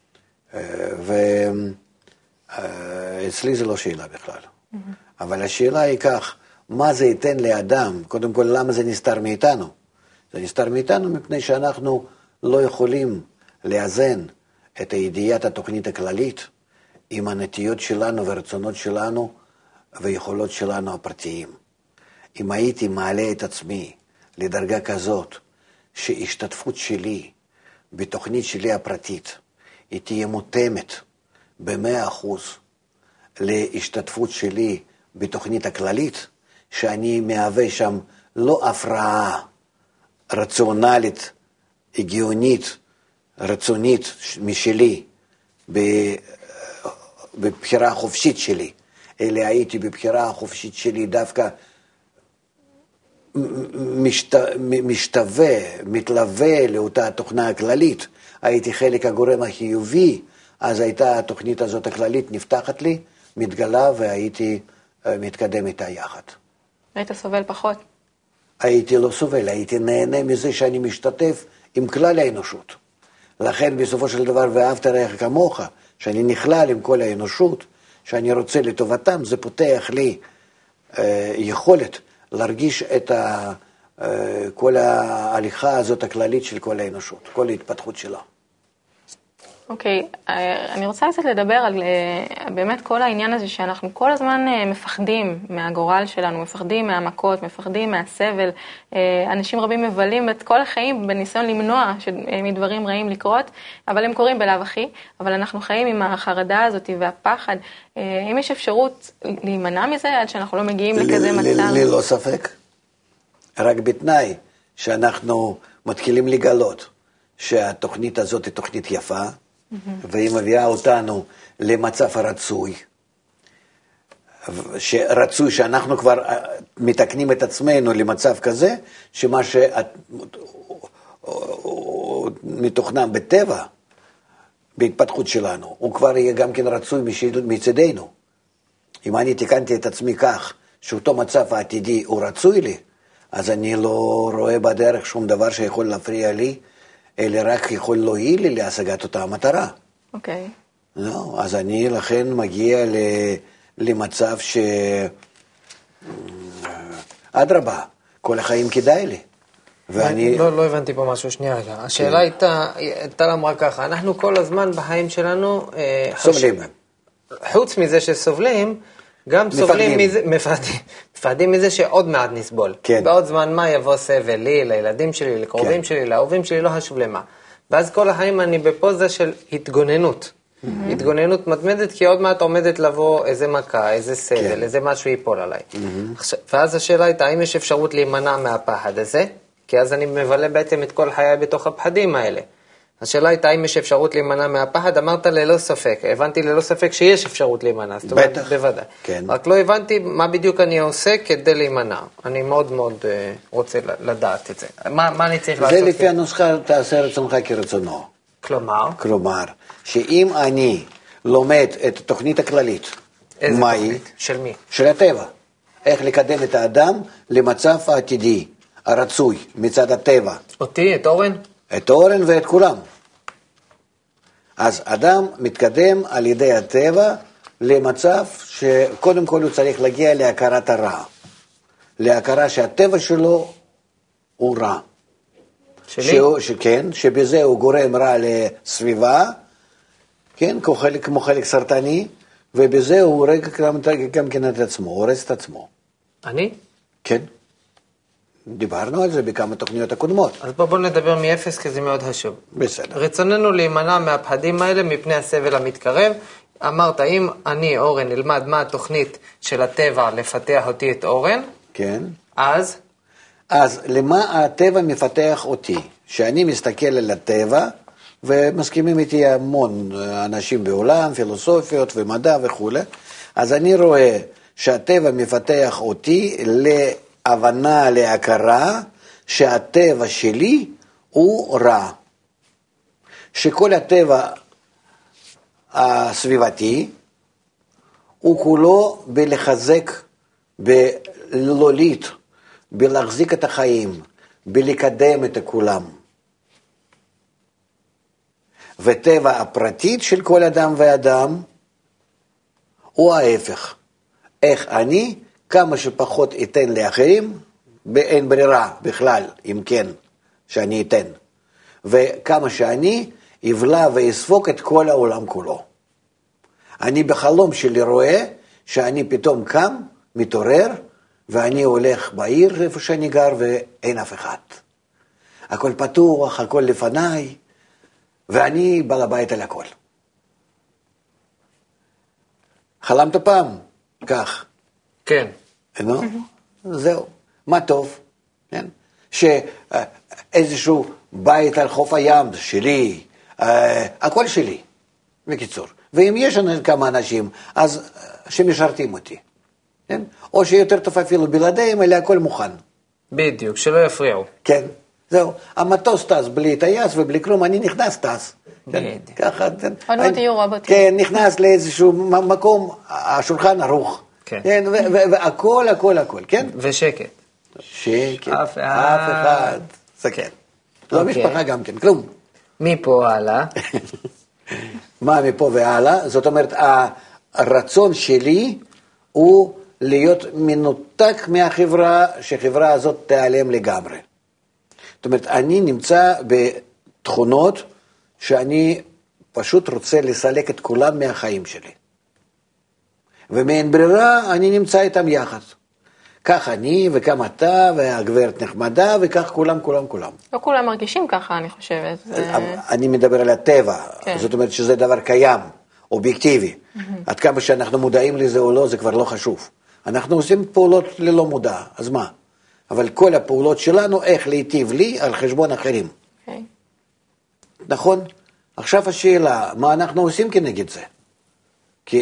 ואצלי זה לא שאלה בכלל. אבל השאלה היא כך, מה זה ייתן לאדם? קודם כל, למה זה נסתר מאיתנו? זה נסתר מאיתנו מפני שאנחנו לא יכולים לאזן את הידיעת התוכנית הכללית עם הנטיות שלנו והרצונות שלנו ויכולות שלנו הפרטיים. אם הייתי מעלה את עצמי לדרגה כזאת, שהשתתפות שלי בתוכנית שלי הפרטית, היא תהיה מותאמת ב100% להשתתפות שלי בתוכנית הכללית, שאני מהווה שם לא הפרעה רציונלית, הגיונית, רצונית משלי, בבחירה החופשית שלי, אלא הייתי בבחירה החופשית שלי דווקא מתלווה לאותה תוכנה הכללית, הייתי חלק הגורם החיובי, אז הייתה התוכנית הזאת הכללית נפתחת לי, מתגלה והייתי מתקדם איתה יחד.
היית סובל פחות?
הייתי לא סובל, הייתי נהנה מזה שאני משתתף עם כלל האנושות. לכן בסופו של דבר ואהבת רעך כמוך, שאני נכלל עם כל האנושות, שאני רוצה לטובתם, זה פותח לי יכולת להרגיש את כל ההליכה הזאת הכללית של כל האנושות, כל ההתפתחות שלה.
אוקיי, אני רוצה קצת לדבר על באמת כל העניין הזה שאנחנו כל הזמן מפחדים מהגורל שלנו, מפחדים מהמכות, מפחדים מהסבל. אנשים רבים מבלים את כל החיים בניסיון למנוע מדברים רעים לקרות, אבל הם קורים בלאו הכי, אבל אנחנו חיים עם החרדה הזאת והפחד. אם יש אפשרות להימנע מזה עד שאנחנו לא מגיעים לכזה מצב?
ללא ספק. רק בתנאי שאנחנו מתחילים לגלות שהתוכנית הזאת היא תוכנית יפה, והיא מביאה אותנו למצב הרצוי, שרצוי שאנחנו כבר מתקנים את עצמנו למצב כזה, שמה שמתוכנן בטבע, בהתפתחות שלנו, הוא כבר יהיה גם כן רצוי מצדנו. אם אני תיקנתי את עצמי כך, שאותו מצב העתידי הוא רצוי לי, אז אני לא רואה בדרך שום דבר שיכול להפריע לי, אלא רק יכול להועיל לי להשגת אותה המטרה.
אוקיי.
לא, אז אני לכן מגיע למצב אדרבה, כל החיים כדאי לי.
ואני... לא הבנתי פה משהו, שנייה רגע. השאלה הייתה, טל אמרה ככה, אנחנו כל הזמן בחיים שלנו...
סובלים.
חוץ מזה שסובלים, גם סובלים מזה, מפחדים מזה שעוד מעט נסבול.
כן.
בעוד זמן מה יבוא סבל לי, לילדים שלי, לקרובים שלי, לאהובים שלי, לא חשוב למה. ואז כל החיים אני בפוזה של התגוננות. התגוננות מתמדת, כי עוד מעט עומדת לבוא איזה מכה, איזה סבל, איזה משהו ייפול עליי. ואז השאלה הייתה, האם יש אפשרות להימנע מהפחד הזה? כי אז אני מבלה בעצם את כל חיי בתוך הפחדים האלה. השאלה הייתה אם יש אפשרות להימנע מהפחד, אמרת ללא ספק, הבנתי ללא ספק שיש אפשרות להימנע, זאת אומרת,
בטח,
בוודאי.
כן.
רק לא הבנתי מה בדיוק אני עושה כדי להימנע. אני מאוד מאוד רוצה לדעת את זה. מה אני צריך לעשות?
זה לפי הנוסחה, תעשה רצונך כרצונו.
כלומר,
שאם אני לומד את התוכנית הכללית,
איזה
מהי?
תוכנית? של מי?
של הטבע. איך לקדם את האדם למצב העתידי, הרצוי, מצד הטבע.
אותי, את אורן?
את אורן ואת כולם. אז אדם מתקדם על ידי הטבע למצב שקודם כל הוא צריך להגיע להכרת הרע. להכרה שהטבע שלו הוא רע.
שלי?
כן, שבזה הוא גורם רע לסביבה, כן, כמו חלק סרטני, ובזה הוא הורג גם כן את עצמו, הורס את עצמו.
אני?
כן. דיברנו על זה בכמה תוכניות הקודמות.
אז בואו נדבר מאפס, כי זה מאוד חשוב.
בסדר.
רצוננו להימנע מהפחדים האלה מפני הסבל המתקרב. אמרת, אם אני, אורן, נלמד מה התוכנית של הטבע לפתח אותי את אורן,
כן.
אז
למה הטבע מפתח אותי? שאני מסתכל על הטבע, ומסכימים איתי המון אנשים בעולם, פילוסופיות ומדע וכו', אז אני רואה שהטבע מפתח אותי להבנה, להכרה, שהטבע שלי הוא רע. שכל הטבע הסביבתי הוא כולו בלחזק, בלולית, בלהחזיק את החיים, בלקדם את כולם. וטבע הפרטית של כל אדם ואדם הוא ההפך. איך אני כמה שפחות אתן לאחרים, אין ברירה בכלל, אם כן, שאני אתן. וכמה שאני אבלע ואספוק את כל העולם כולו. אני בחלום שלי רואה שאני פתאום קם, מתעורר, ואני הולך בעיר איפה שאני גר ואין אף אחד. הכל פתוח, הכל לפניי, ואני בעל הבית על הכל. חלמת פעם? כך.
כן.
נו, זהו. מה טוב, כן? שאיזשהו בית על חוף הים שלי, הכל שלי, בקיצור. ואם יש כמה אנשים, אז שמשרתים אותי. כן? או שיותר טוב אפילו בלעדיהם, אלא הכל מוכן.
בדיוק, שלא יפריעו.
כן, זהו. המטוס טס בלי טייס ובלי כלום, אני נכנס טס. ככה,
עוד לא תהיו רובוטים.
כן, נכנס לאיזשהו מקום, השולחן ערוך. כן, והכל, הכל, הכל, כן?
ושקט.
שקט,
אף
אחד. זה כן. לא משפחה גם כן, כלום.
מפה הלאה.
מה מפה והלאה? זאת אומרת, הרצון שלי הוא להיות מנותק מהחברה, שהחברה הזאת תיעלם לגמרי. זאת אומרת, אני נמצא בתכונות שאני פשוט רוצה לסלק את כולם מהחיים שלי. ומאין ברירה אני נמצא איתם יחד. כך אני וכם אתה והגברת נחמדה וכך כולם.
לא כולם מרגישים ככה, אני חושבת.
אני מדבר על הטבע, כן. זאת אומרת שזה דבר קיים, אובייקטיבי. עד כמה שאנחנו מודעים לזה או לא, זה כבר לא חשוב. אנחנו עושים פעולות ללא מודע, אז מה? אבל כל הפעולות שלנו, איך להיטיב לי על חשבון אחרים.
Okay.
נכון? עכשיו השאלה, מה אנחנו עושים כנגד זה? כי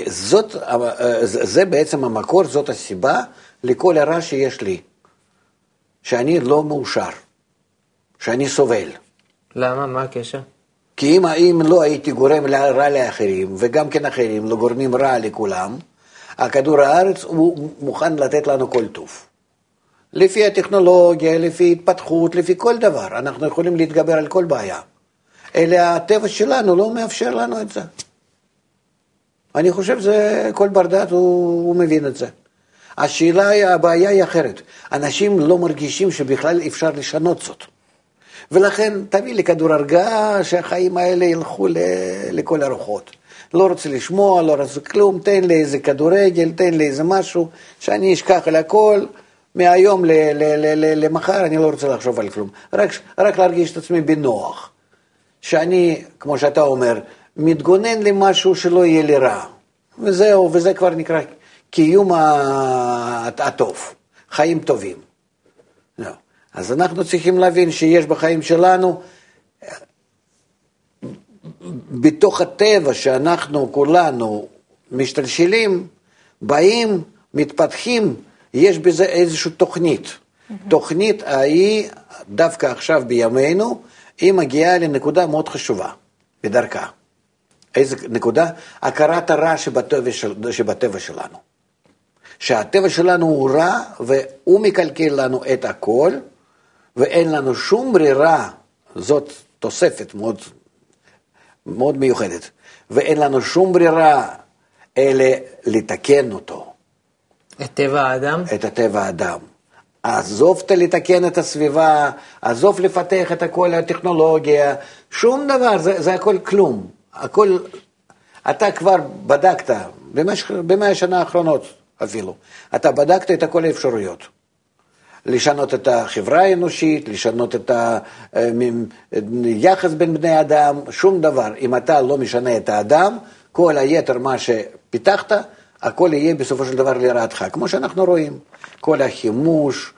זה בעצם המקור, זאת הסיבה לכל הרע שיש לי. שאני לא מאושר, שאני סובל.
למה? מה הקשר?
כי אם לא הייתי גורם רע לאחרים, וגם כן אחרים לא גורמים רע לכולם, הכדור הארץ הוא מוכן לתת לנו כל טוב. לפי הטכנולוגיה, לפי התפתחות, לפי כל דבר, אנחנו יכולים להתגבר על כל בעיה. אלא הטבע שלנו לא מאפשר לנו את זה. אני חושב שכל בר דעת הוא מבין את זה. השאלה, הבעיה היא אחרת. אנשים לא מרגישים שבכלל אפשר לשנות זאת. ולכן תביא לי כדור הרגעה שהחיים האלה ילכו לכל הרוחות. לא רוצה לשמוע, לא רוצה כלום, תן לי איזה כדורגל, תן לי איזה משהו, שאני אשכח על הכל, מהיום למחר אני לא רוצה לחשוב על כלום. רק להרגיש את עצמי בנוח. שאני, כמו שאתה אומר, מתגונן למשהו שלא יהיה לי רע. וזהו, וזה כבר נקרא קיום הטוב, חיים טובים. אז אנחנו צריכים להבין שיש בחיים שלנו בתוך הטבע שאנחנו כולנו משתלשלים, באים, מתפתחים, יש בזה איזושהי תוכנית. תוכנית ההיא, דווקא עכשיו בימינו, היא מגיעה לנקודה מאוד חשובה בדרכה. איזה נקודה? הכרת הרע שבטבע שלנו. שהטבע שלנו הוא רע, והוא מקלקל לנו את הכל, ואין לנו שום ברירה, זאת תוספת מאוד, מאוד מיוחדת, ואין לנו שום ברירה אלא לתקן אותו.
את טבע האדם?
את הטבע האדם. עזוב לתקן את הסביבה, עזוב לפתח את הכל הטכנולוגיה, שום דבר, זה הכל כלום. הכל, אתה כבר בדקת, ב100 השנה האחרונות אפילו, אתה בדקת את כל האפשרויות. לשנות את החברה האנושית, לשנות את היחס בין בני אדם, שום דבר. אם אתה לא משנה את האדם, כל היתר מה שפיתחת, הכל יהיה בסופו של דבר לרעתך. כמו שאנחנו רואים, כל החימוש,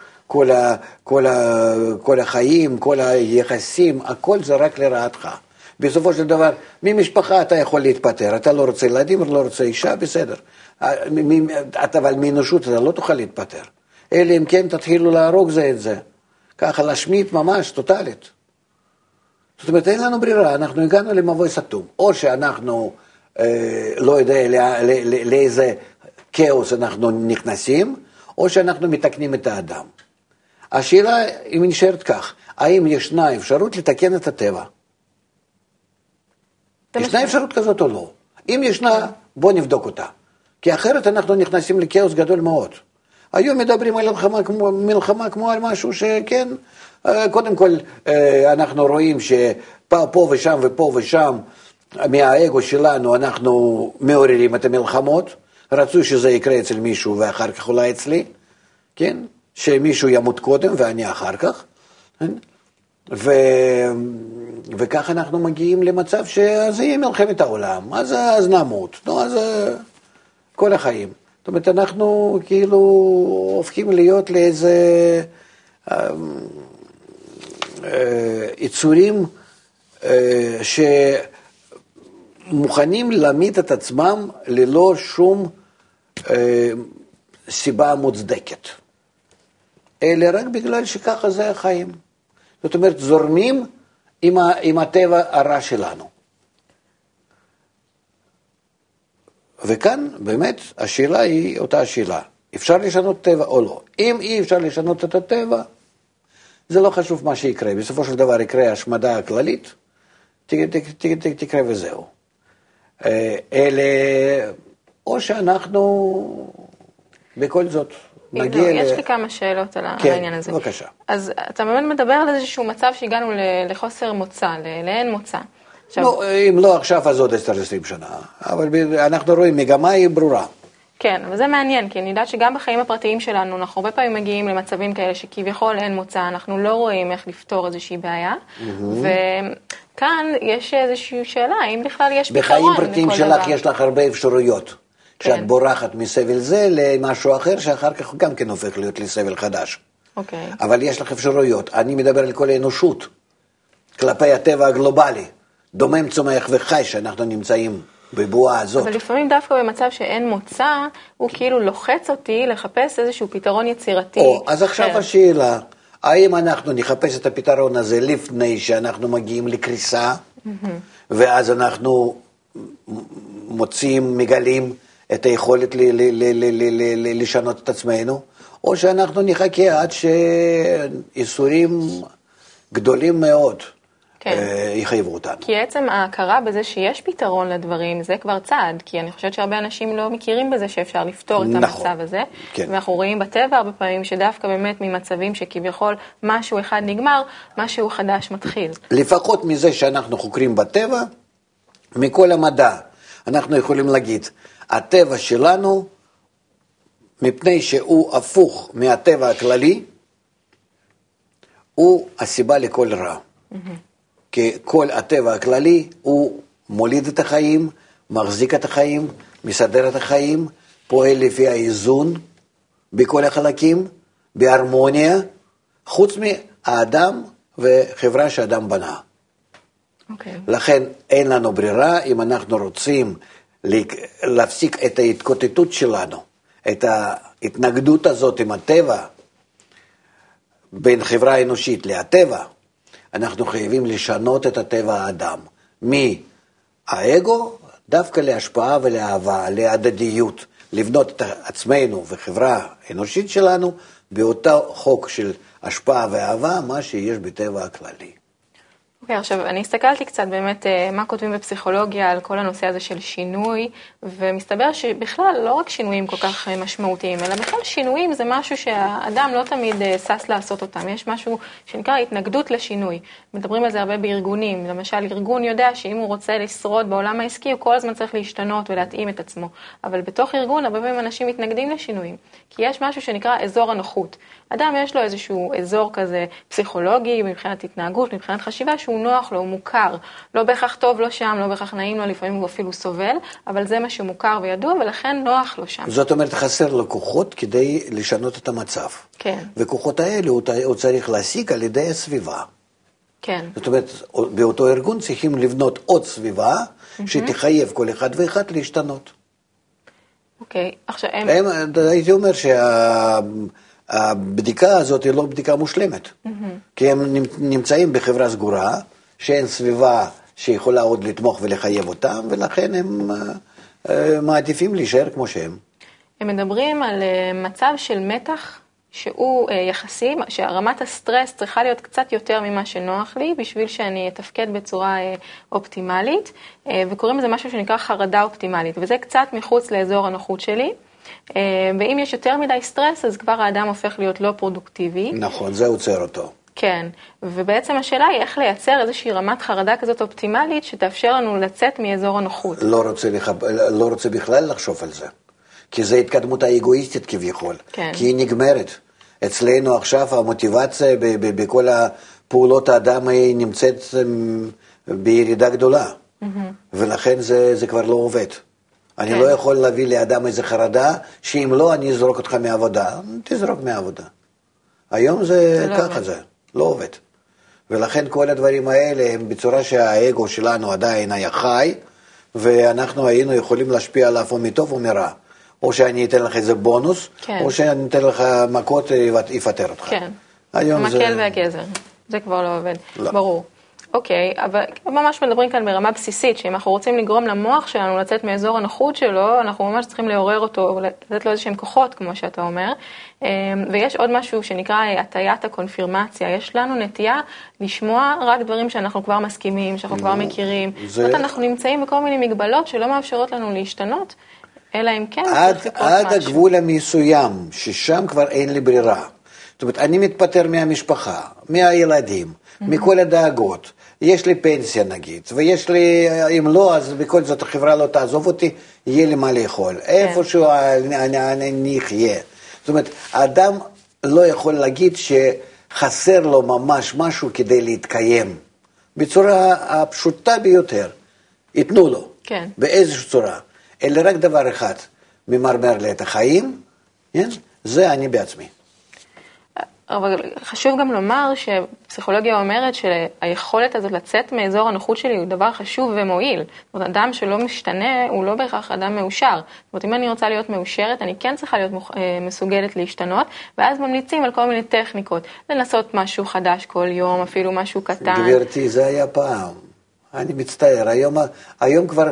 כל החיים, כל היחסים, הכל זה רק לרעתך. בסופו של דבר, ממשפחה אתה יכול להתפטר, אתה לא רוצה ילדים, לא רוצה אישה, בסדר. אבל מאנושות אתה לא תוכל להתפטר. אלא אם כן תתחילו להרוג זה את זה. ככה להשמיד ממש טוטלית. זאת אומרת, אין לנו ברירה, אנחנו הגענו למבוי סתום. או שאנחנו לא יודע לאיזה כאוס אנחנו נכנסים, או שאנחנו מתקנים את האדם. השאלה היא נשארת כך, האם ישנה אפשרות לתקן את הטבע? ישנה אפשרות כזאת או לא? אם ישנה, בוא נבדוק אותה. כי אחרת אנחנו נכנסים לכאוס גדול מאוד. היום מדברים על מלחמה כמו על משהו שכן, קודם כל אנחנו רואים שפה ושם ופה ושם, מהאגו שלנו אנחנו מעוררים את המלחמות, רצו שזה יקרה אצל מישהו ואחר כך אולי אצלי, כן? שמישהו ימות קודם ואני אחר כך, כן? וכך אנחנו מגיעים למצב שזה יהיה מלחמת העולם, אז נמות, אז כל החיים. זאת אומרת, אנחנו כאילו הופכים להיות לאיזה יצורים שמוכנים להעמיד את עצמם ללא שום סיבה מוצדקת, אלא רק בגלל שככה זה החיים. זאת אומרת, זורמים עם הטבע הרע שלנו. וכאן באמת השאלה היא אותה השאלה, אפשר לשנות טבע או לא? אם אי אפשר לשנות את הטבע, זה לא חשוב מה שיקרה, בסופו של דבר יקרה השמדה הכללית, תקרה וזהו. אלה, או שאנחנו בכל זאת נגיע
יש לי כמה שאלות על העניין הזה.
כן, בבקשה.
אז אתה באמת מדבר על איזשהו מצב שהגענו לחוסר מוצא, לאין מוצא.
לא, אם לא עכשיו, אז עוד 10-20 שנה. אבל אנחנו רואים, מגמה היא ברורה.
כן, אבל זה מעניין, כי אני יודעת שגם בחיים הפרטיים שלנו, אנחנו הרבה פעמים מגיעים למצבים כאלה שכביכול אין מוצא, אנחנו לא רואים איך לפתור איזושהי בעיה, וכאן יש איזושהי שאלה, האם בכלל יש פתרון לכל דבר.
בחיים פרטיים שלך יש לך הרבה אפשרויות, שאת בורחת מסבל זה למשהו אחר, שאחר כך גם כן הופך להיות לסבל חדש.
אוקיי.
אבל יש לך אפשרויות, אני מדבר על כל האנושות, כלפי הטבע הגלובלי. דומם, צומח וחי שאנחנו נמצאים בבועה הזאת.
אבל לפעמים דווקא במצב שאין מוצא, הוא כאילו לוחץ אותי לחפש איזשהו פתרון יצירתי.
אז עכשיו השאלה, האם אנחנו נחפש את הפתרון הזה לפני שאנחנו מגיעים לקריסה, ואז אנחנו מגלים את היכולת לשנות את עצמנו, או שאנחנו נחכה עד שאיסורים גדולים מאוד, יחייבו אותנו.
כי עצם ההכרה בזה שיש פתרון לדברים, זה כבר צעד, כי אני חושבת שהרבה אנשים לא מכירים בזה שאפשר לפתור את המצב הזה, ואנחנו רואים בטבע הרבה פעמים שדווקא באמת ממצבים שכביכול משהו אחד נגמר, משהו חדש מתחיל.
לפחות מזה שאנחנו חוקרים בטבע, מכל המדע, אנחנו יכולים להגיד, הטבע שלנו, מפני שהוא הפוך מהטבע הכללי, הוא הסיבה לכל רע. כי כל הטבע הכללי הוא מוליד את החיים, מחזיק את החיים, מסדר את החיים, פועל לפי האיזון בכל החלקים, בהרמוניה, חוץ מהאדם וחברה שאדם בנה.
אוקיי.
לכן אין לנו ברירה, אם אנחנו רוצים להפסיק את ההתקוטטות שלנו, את ההתנגדות הזאת עם הטבע, בין חברה האנושית לטבע, אנחנו חייבים לשנות את הטבע האדם, מהאגו דווקא להשפעה ולאהבה, להדדיות, לבנות את עצמנו וחברה האנושית שלנו באותו חוק של השפעה ואהבה, מה שיש בטבע הכללי.
אוקיי, עכשיו אני הסתכלתי קצת באמת מה כותבים בפסיכולוגיה על כל הנושא הזה של שינוי, ומסתבר שבכלל לא רק שינויים כל כך משמעותיים, אלא בכלל שינויים זה משהו שהאדם לא תמיד סס לעשות אותם. יש משהו שנקרא התנגדות לשינוי. מדברים על זה הרבה בארגונים. למשל, ארגון יודע שאם הוא רוצה לשרוד בעולם העסקי, הוא כל הזמן צריך להשתנות ולהתאים את עצמו. אבל בתוך ארגון, הרבה פעמים אנשים מתנגדים לשינויים, כי יש משהו שנקרא אזור הנוחות. אדם יש לו איזשהו אזור כזה פסיכולוגי, מבחינת התנהגות, מבחינת חשיבה, שהוא נוח לו, הוא מוכר. לא בהכרח טוב לו שם, לא בהכרח נעים לו, לפעמים הוא אפילו סובל, אבל זה מה שמוכר וידוע, ולכן נוח לו שם.
זאת אומרת, חסר לו כוחות כדי לשנות את המצב.
כן.
וכוחות האלה הוא צריך להשיג על ידי הסביבה.
כן.
זאת אומרת, באותו ארגון צריכים לבנות עוד סביבה, שתחייב כל אחד ואחד להשתנות.
אוקיי, עכשיו
הייתי אומר הבדיקה הזאת היא לא בדיקה מושלמת, כי הם נמצאים בחברה סגורה, שאין סביבה שיכולה עוד לתמוך ולחייב אותם, ולכן הם מעדיפים להישאר כמו שהם.
הם מדברים על מצב של מתח שהוא יחסי, שהרמת הסטרס צריכה להיות קצת יותר ממה שנוח לי, בשביל שאני אתפקד בצורה אופטימלית, וקוראים לזה משהו שנקרא חרדה אופטימלית, וזה קצת מחוץ לאזור הנוחות שלי. ואם יש יותר מדי סטרס, אז כבר האדם הופך להיות לא פרודוקטיבי.
נכון, זה עוצר אותו.
כן, ובעצם השאלה היא איך לייצר איזושהי רמת חרדה כזאת אופטימלית, שתאפשר לנו לצאת מאזור הנוחות.
לא רוצה בכלל לחשוב על זה, כי זה התקדמות האגואיסטית כביכול,
כן.
כי היא נגמרת. אצלנו עכשיו המוטיבציה בכל הפעולות האדם היא נמצאת בירידה גדולה, ולכן זה כבר לא עובד. אני לא יכול להביא לאדם איזה חרדה, שאם לא, אני אזרוק אותך מעבודה. תזרוק מעבודה. היום זה ככה זה, לא עובד. ולכן כל הדברים האלה הם בצורה שהאגו שלנו עדיין היה חי, ואנחנו היינו יכולים להשפיע עליו או מטוב או מרע. או שאני אתן לך איזה בונוס, או שאני אתן לך מכות ויפטר אותך.
כן, המקל והגזר. זה כבר לא עובד.
לא.
ברור. אוקיי, אבל ממש מדברים כאן ברמה בסיסית, שאם אנחנו רוצים לגרום למוח שלנו לצאת מאזור הנוחות שלו, אנחנו ממש צריכים לעורר אותו, לתת לו איזשהם כוחות, כמו שאתה אומר. ויש עוד משהו שנקרא הטיית הקונפירמציה. יש לנו נטייה לשמוע רק דברים שאנחנו כבר מסכימים, שאנחנו כבר מכירים. זאת אומרת, אנחנו נמצאים בכל מיני מגבלות שלא מאפשרות לנו להשתנות, אלא אם כן צריך לקרות משהו.
עד הגבול המסוים, ששם כבר אין לי ברירה. זאת אומרת, אני מתפטר מהמשפחה, מהילדים, מכל הדאגות. יש לי פנסיה נגיד, ויש לי, אם לא, אז בכל זאת החברה לא תעזוב אותי, יהיה לי מה לאכול. איפשהו אני אחיה. זאת אומרת, האדם לא יכול להגיד שחסר לו ממש משהו כדי להתקיים. בצורה הפשוטה ביותר. ייתנו לו.
כן.
באיזושהי צורה. אלא רק דבר אחד, ממרמר לי את החיים, זה אני בעצמי.
אבל חשוב גם לומר שפסיכולוגיה אומרת שהיכולת הזאת לצאת מאזור הנוחות שלי הוא דבר חשוב ומועיל. זאת אומרת, אדם שלא משתנה הוא לא בהכרח אדם מאושר. זאת אומרת, אם אני רוצה להיות מאושרת, אני כן צריכה להיות מסוגלת להשתנות, ואז ממליצים על כל מיני טכניקות. לנסות משהו חדש כל יום, אפילו משהו קטן.
גברתי, זה היה פעם. אני מצטער. היום כבר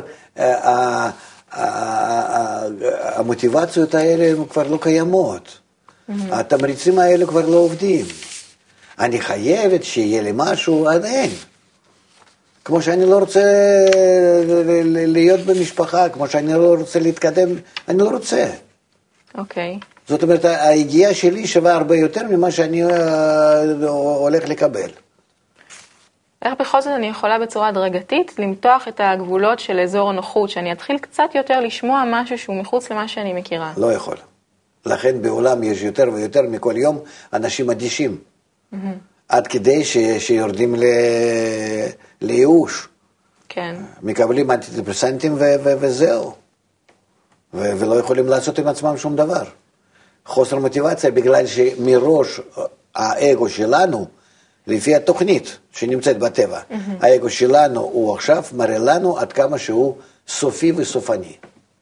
המוטיבציות האלה כבר לא קיימות. התמריצים האלה כבר לא עובדים. אני חייבת שיהיה לי משהו, עד אין. כמו שאני לא רוצה להיות במשפחה, כמו שאני לא רוצה להתקדם, אני לא רוצה.
אוקיי.
זאת אומרת, ההגיעה שלי שווה הרבה יותר ממה שאני הולך לקבל.
איך בכל זאת אני יכולה בצורה הדרגתית למתוח את הגבולות של אזור הנוחות, שאני אתחיל קצת יותר לשמוע משהו שהוא מחוץ למה שאני מכירה?
לא יכול. לכן בעולם יש יותר ויותר מכל יום אנשים אדישים. עד כדי שיורדים לייאוש.
כן.
מקבלים אנטידפרסנטים וזהו. ולא יכולים לעשות עם עצמם שום דבר. חוסר מוטיבציה בגלל שמראש האגו שלנו לפי התוכנית שנמצאת בטבע. האגו שלנו הוא עכשיו מראה לנו עד כמה שהוא סופי וסופני.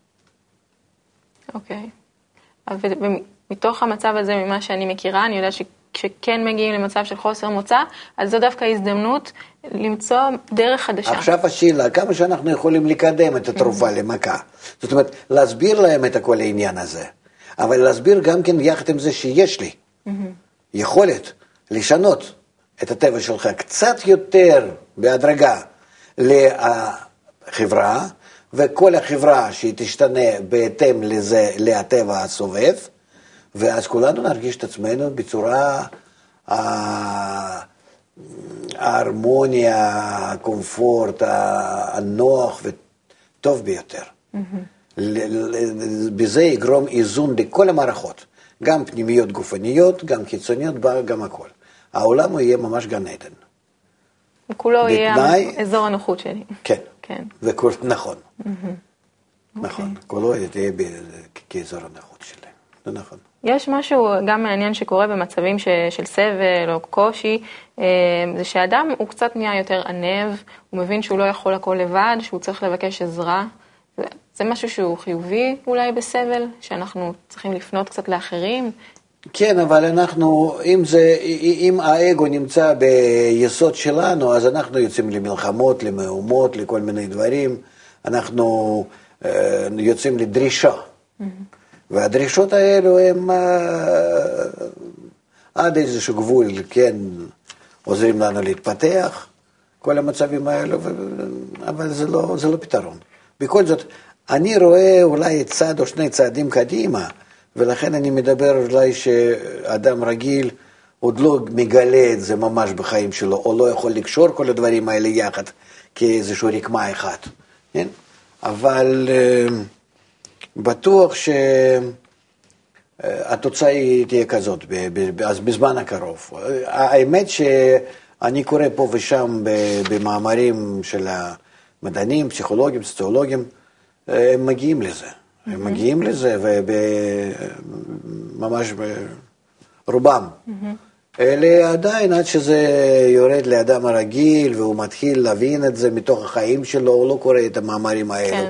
אוקיי. ומתוך המצב הזה, ממה שאני מכירה, אני יודעת שכשכן מגיעים למצב של חוסר מוצא, אז זו דווקא הזדמנות למצוא דרך חדשה.
עכשיו השאלה, כמה שאנחנו יכולים לקדם את התרופה למכה. זאת אומרת, להסביר להם את כל העניין הזה. אבל להסביר גם כן יחד עם זה שיש לי יכולת לשנות את הטבע שלך קצת יותר בהדרגה לחברה, וכל החברה שהיא תשתנה בהתאם לזה, לטבע הסובב, ואז כולנו נרגיש את עצמנו בצורה ההרמוניה, הקומפורט, הנוח וטוב ביותר. בזה יגרום איזון לכל המערכות, גם פנימיות גופניות, גם חיצוניות, גם הכל. העולם הוא יהיה ממש גן עדן.
וכולו יהיה אזור הנוחות שלי.
כן, נכון. נכון, כולו יהיה כאזור הנוחות שלי. זה נכון.
יש משהו גם מעניין שקורה במצבים של סבל או קושי, זה שאדם הוא קצת נהיה יותר ענב, הוא מבין שהוא לא יכול הכל לבד, שהוא צריך לבקש עזרה. זה משהו שהוא חיובי אולי בסבל, שאנחנו צריכים לפנות קצת לאחרים?
כן, אבל אנחנו, אם האגו נמצא ביסוד שלנו, אז אנחנו יוצאים למלחמות, למהומות, לכל מיני דברים, אנחנו יוצאים לדרישה. והדרישות האלו הם עד איזשהו גבול, כן, עוזרים לנו להתפתח, כל המצבים האלו, אבל זה לא פתרון. בכל זאת, אני רואה אולי צעד או שני צעדים קדימה, ולכן אני מדבר אולי שאדם רגיל עוד לא מגלה את זה ממש בחיים שלו, או לא יכול לקשור כל הדברים האלה יחד כאיזשהו רקמה אחת. כן? אבל בטוח שהתוצאה תהיה כזאת, אז בזמן הקרוב. האמת שאני קורא פה ושם במאמרים של המדענים, פסיכולוגים, סוציולוגים, הם מגיעים לזה. הם מגיעים לזה, וממש רובם. אלה עדיין, עד שזה יורד לאדם הרגיל, והוא מתחיל להבין את זה מתוך החיים שלו, הוא לא קורא את המאמרים האלו.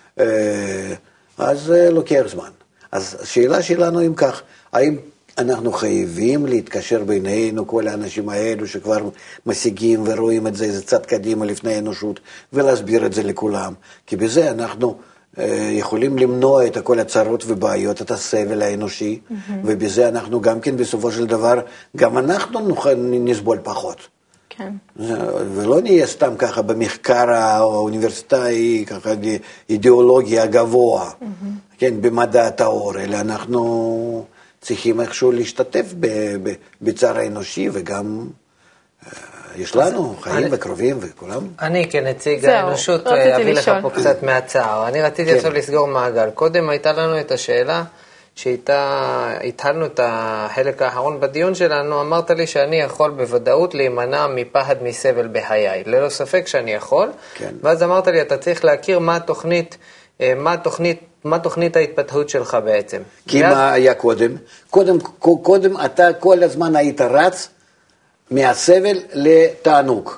אז לוקח זמן. אז השאלה שלנו אם כך, האם אנחנו חייבים להתקשר בינינו, כל האנשים האלו שכבר משיגים ורואים את זה, איזה צד קדימה לפני האנושות, ולהסביר את זה לכולם. כי בזה אנחנו יכולים למנוע את כל הצרות ובעיות, את הסבל האנושי, ובזה אנחנו גם כן בסופו של דבר, גם אנחנו נסבול פחות.
כן.
ולא נהיה סתם ככה במחקר האוניברסיטאי, ככה אידיאולוגיה גבוה, כן, במדע הטהור, אלא אנחנו צריכים איכשהו להשתתף בצער האנושי, וגם יש לנו חיים וקרובים וכולם.
אני כנציג האנושות אביא לך פה קצת מהצער. אני רציתי עכשיו לסגור מעגל. קודם הייתה לנו את השאלה שאיתה התחלנו את החלק האחרון בדיון שלנו, אמרת לי שאני יכול בוודאות להימנע מפחד מסבל בחיי. ללא ספק שאני יכול. ואז אמרת לי, אתה צריך להכיר מה תוכנית ההתפתחות שלך בעצם.
כי מה היה קודם? קודם אתה כל הזמן היית רץ מהסבל לתענוג.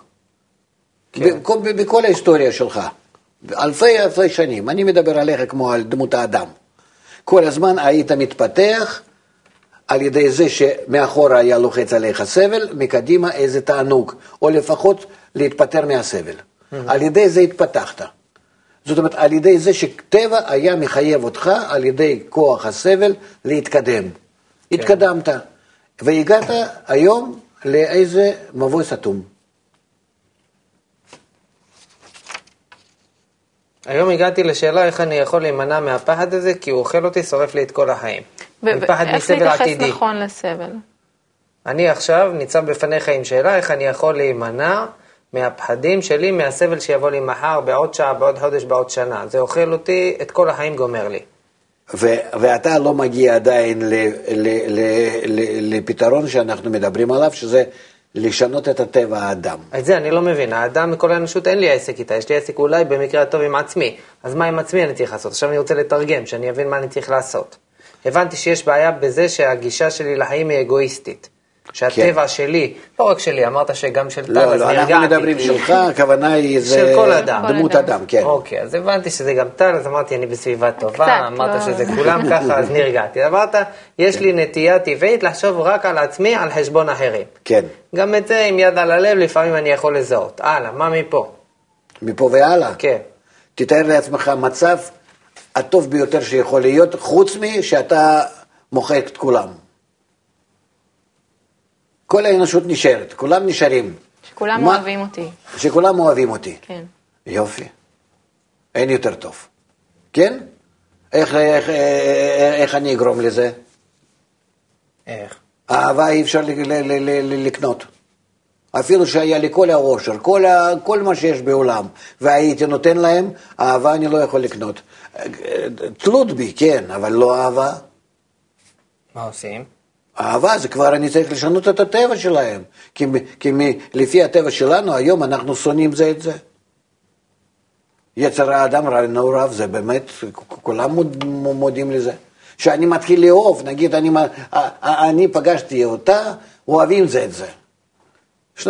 בכל ההיסטוריה שלך. אלפי שנים. אני מדבר עליך כמו על דמות האדם. כל הזמן היית מתפתח על ידי זה שמאחורה היה לוחץ עליך סבל, מקדימה איזה תענוג, או לפחות להתפטר מהסבל. על ידי זה התפתחת. זאת אומרת, על ידי זה שטבע היה מחייב אותך, על ידי כוח הסבל, להתקדם. התקדמת, והגעת היום לאיזה מבוי סתום.
היום הגעתי לשאלה איך אני יכול להימנע מהפחד הזה, כי הוא אוכל אותי, שורף לי את כל החיים.
ואיך להתייחס נכון לסבל?
אני עכשיו ניצב בפניך עם שאלה, איך אני יכול להימנע מהפחדים שלי, מהסבל שיבוא לי מחר, בעוד שעה, בעוד חודש, בעוד שנה. זה אוכל אותי, את כל החיים גומר לי.
ואתה לא מגיע עדיין לפתרון שאנחנו מדברים עליו, שזה לשנות את הטבע האדם.
את זה אני לא מבין. האדם מכל האנושות אין לי עסק איתה. יש לי עסק אולי במקרה הטוב עם עצמי. אז מה עם עצמי אני צריך לעשות? עכשיו אני רוצה לתרגם, שאני אבין מה אני צריך לעשות. הבנתי שיש בעיה בזה שהגישה שלי לחיים היא אגואיסטית. שהטבע שלי, לא רק שלי, אמרת שגם של טל, אז
לא,
נרגעתי.
אנחנו מדברים שלך, הכוונה היא
של כל אדם.
דמות אדם, כן.
אוקיי, אז הבנתי שזה גם טל, אז אמרתי, אני בסביבה טובה, אמרת שזה כולם ככה, אז נרגעתי. אמרת, יש לי נטייה טבעית לחשוב רק על עצמי, על חשבון אחרים.
כן.
גם את זה, עם יד על הלב, לפעמים אני יכול לזהות. הלאה, מה מפה?
מפה והלאה?
כן.
תתאר לעצמך מצב הטוב ביותר שיכול להיות, חוץ שאתה מוחק את כולם. כל האנושות נשארת, כולם נשארים.
שכולם אוהבים אותי.
שכולם אוהבים אותי.
כן.
יופי. אין יותר טוב. כן? איך אני אגרום לזה?
איך?
אהבה אי אפשר לקנות. אפילו שהיה לי כל העושר, כל מה שיש בעולם, והייתי נותן להם, אהבה אני לא יכול לקנות. תלות בי, כן, אבל לא אהבה.
מה עושים?
אהבה זה כבר אני צריך לשנות את הטבע שלהם, כי לפי הטבע שלנו היום אנחנו שונאים זה את זה. יצר האדם רע לנעוריו, זה באמת, כולם מודים לזה. שאני מתחיל לאהוב, נגיד אני פגשתי אותה, אוהבים זה את זה. 2-3,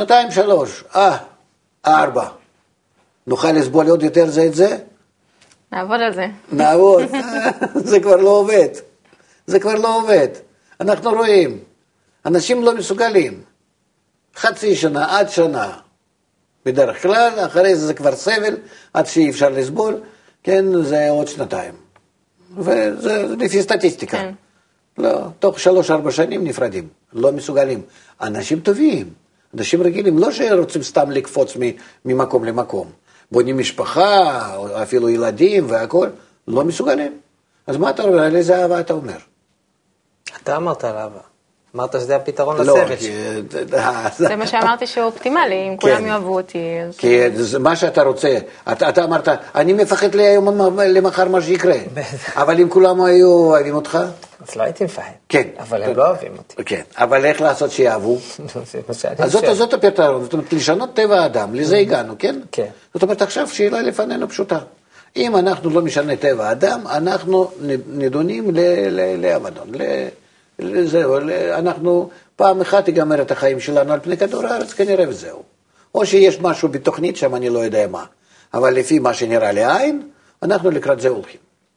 4. נוכל לסבול עוד יותר זה את זה?
נעבוד על זה.
נעבוד, זה כבר לא עובד. זה כבר לא עובד. אנחנו רואים, אנשים לא מסוגלים. חצי שנה עד שנה. בדרך כלל, אחרי זה כבר סבל, עד שאי אפשר לסבול, כן, זה עוד 2. וזה לפי סטטיסטיקה.
כן.
לא, תוך 3-4 שנים נפרדים, לא מסוגלים. אנשים טובים, אנשים רגילים, לא שרוצים סתם לקפוץ ממקום למקום. בונים משפחה, או אפילו ילדים והכל, לא מסוגלים. אז מה אתה אומר, על איזה אהבה אתה אומר?
אתה אמרת על אהבה. אמרת שזה הפתרון לסבל.
זה מה שאמרתי שהוא אופטימלי, אם כולם יאהבו אותי.
כי זה מה שאתה רוצה. אתה אמרת, אני מפחד להיום למחר מה שיקרה. אבל אם כולם היו אוהבים אותך?
אז לא הייתי מפחד.
כן.
אבל הם לא אוהבים אותי.
כן, אבל איך לעשות שיאהבו? אז זאת הפתרון, זאת אומרת, לשנות טבע האדם, לזה הגענו, כן?
כן.
זאת אומרת, עכשיו שאלה לפנינו פשוטה. אם אנחנו לא משנה טבע האדם, אנחנו נדונים לאבדון, זהו, אנחנו פעם אחת יגמר את החיים שלנו על פני כדור הארץ, כנראה וזהו. או שיש משהו בתוכנית שם, אני לא יודע מה. אבל לפי מה שנראה לעין, אנחנו לקראת זה הולכים.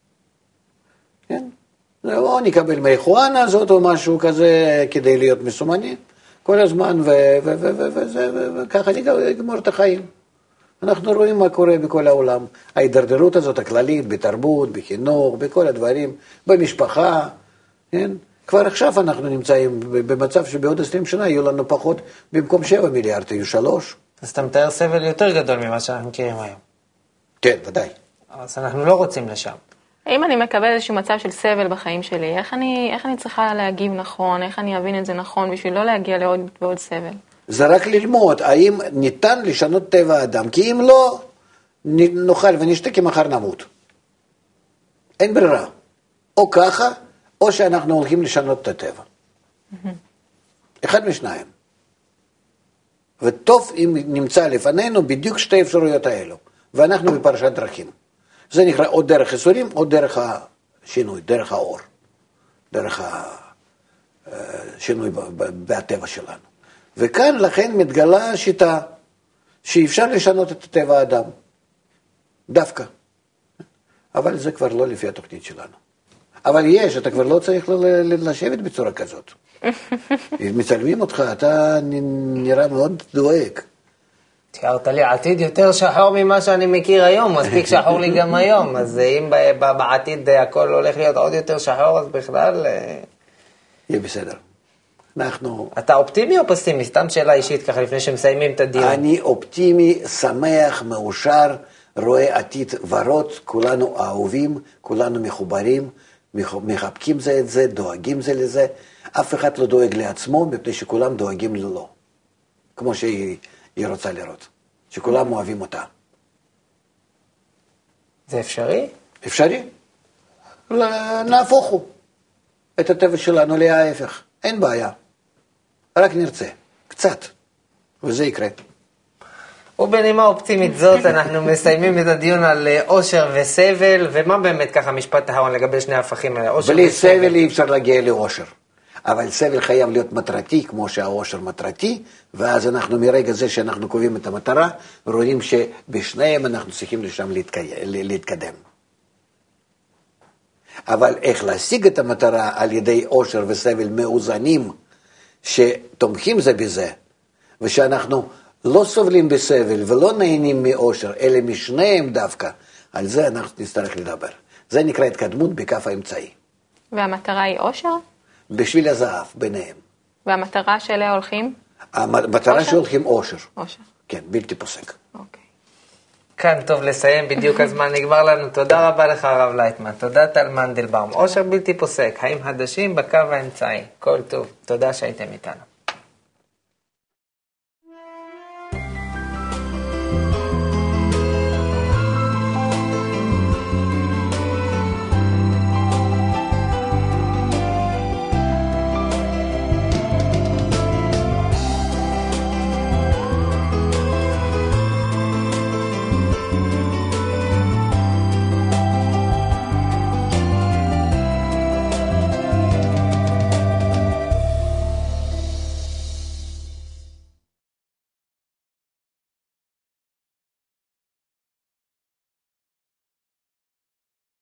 כן? או נקבל מאיחואנה הזאת או משהו כזה כדי להיות מסומנים כל הזמן, וככה נגמור את החיים. אנחנו רואים מה קורה בכל העולם. ההידרדרות הזאת הכללית, בתרבות, בחינוך, בכל הדברים, במשפחה, כן? כבר עכשיו אנחנו נמצאים במצב שבעוד 20 שנה יהיו לנו פחות, במקום 7 מיליארד, יהיו 3.
אז אתה מתאר סבל יותר גדול ממה שאנחנו מכירים היום.
כן, ודאי.
אז אנחנו לא רוצים לשם.
אם אני מקבל איזשהו מצב של סבל בחיים שלי, איך אני צריכה להגיב נכון, איך אני אבין את זה נכון, בשביל לא להגיע לעוד ועוד סבל?
זה רק ללמוד, האם ניתן לשנות טבע האדם, כי אם לא, נאכל ונשתה כי מחר נמות. אין ברירה. או ככה, או שאנחנו הולכים לשנות את הטבע. אחד משניים. וטוב אם נמצא לפנינו בדיוק שתי אפשרויות האלו, ואנחנו בפרשת דרכים. זה נקרא או דרך חיסורים או דרך השינוי, דרך האור, דרך השינוי בטבע שלנו. וכאן לכן מתגלה השיטה שאפשר לשנות את טבע האדם, דווקא. אבל זה כבר לא לפי התוכנית שלנו. אבל אתה כבר לא צריך לשבת בצורה כזאת. מצלמים אותך, אתה נראה מאוד דואג.
תיארת לי עתיד יותר שחור ממה שאני מכיר היום, מספיק שחור לי גם היום, אז אם בעתיד הכל הולך להיות עוד יותר שחור, אז בכלל...
יהיה בסדר.
אתה אופטימי או פסימי? סתם שאלה אישית ככה לפני שמסיימים את הדיון.
אני אופטימי, שמח, מאושר, רואה עתיד ורוד, כולנו אהובים, כולנו מחוברים, מחבקים זה את זה, דואגים זה לזה, אף אחד לא דואג לעצמו, מפני שכולם דואגים לו, כמו שהיא רוצה לראות, שכולם אוהבים אותה.
זה אפשרי?
אפשרי. נהפוך הוא את הטבע שלנו להפך, אין בעיה, רק נרצה, קצת, וזה יקרה.
ובנימה אופטימית זאת אנחנו מסיימים את הדיון על אושר וסבל, ומה באמת ככה משפט אחרון לגבי שני ההפכים האלה, אושר וסבל.
בלי סבל אי אפשר להגיע לאושר. אבל סבל חייב להיות מטרתי, כמו שהאושר מטרתי, ואז אנחנו מרגע זה שאנחנו קובעים את המטרה, רואים שבשניהם אנחנו צריכים לשם להתקדם. אבל איך להשיג את המטרה על ידי אושר וסבל מאוזנים, שתומכים זה בזה, ושאנחנו לא סובלים בסבל ולא נהנים מאושר, אלא משניהם דווקא, על זה אנחנו נצטרך לדבר. זה נקרא התקדמות בכף האמצעי.
והמטרה היא אושר?
בשביל הזהב ביניהם.
והמטרה שאליה הולכים?
המטרה שהולכים אושר.
אושר.
כן, בלתי פוסק.
אוקיי.
כאן טוב לסיים, בדיוק הזמן נגמר לנו. תודה רבה לך הרב לייטמן, תודה טל מנדלבאום. אושר בלתי פוסק, חיים חדשים בקו האמצעי. כל טוב, תודה שהייתם איתנו.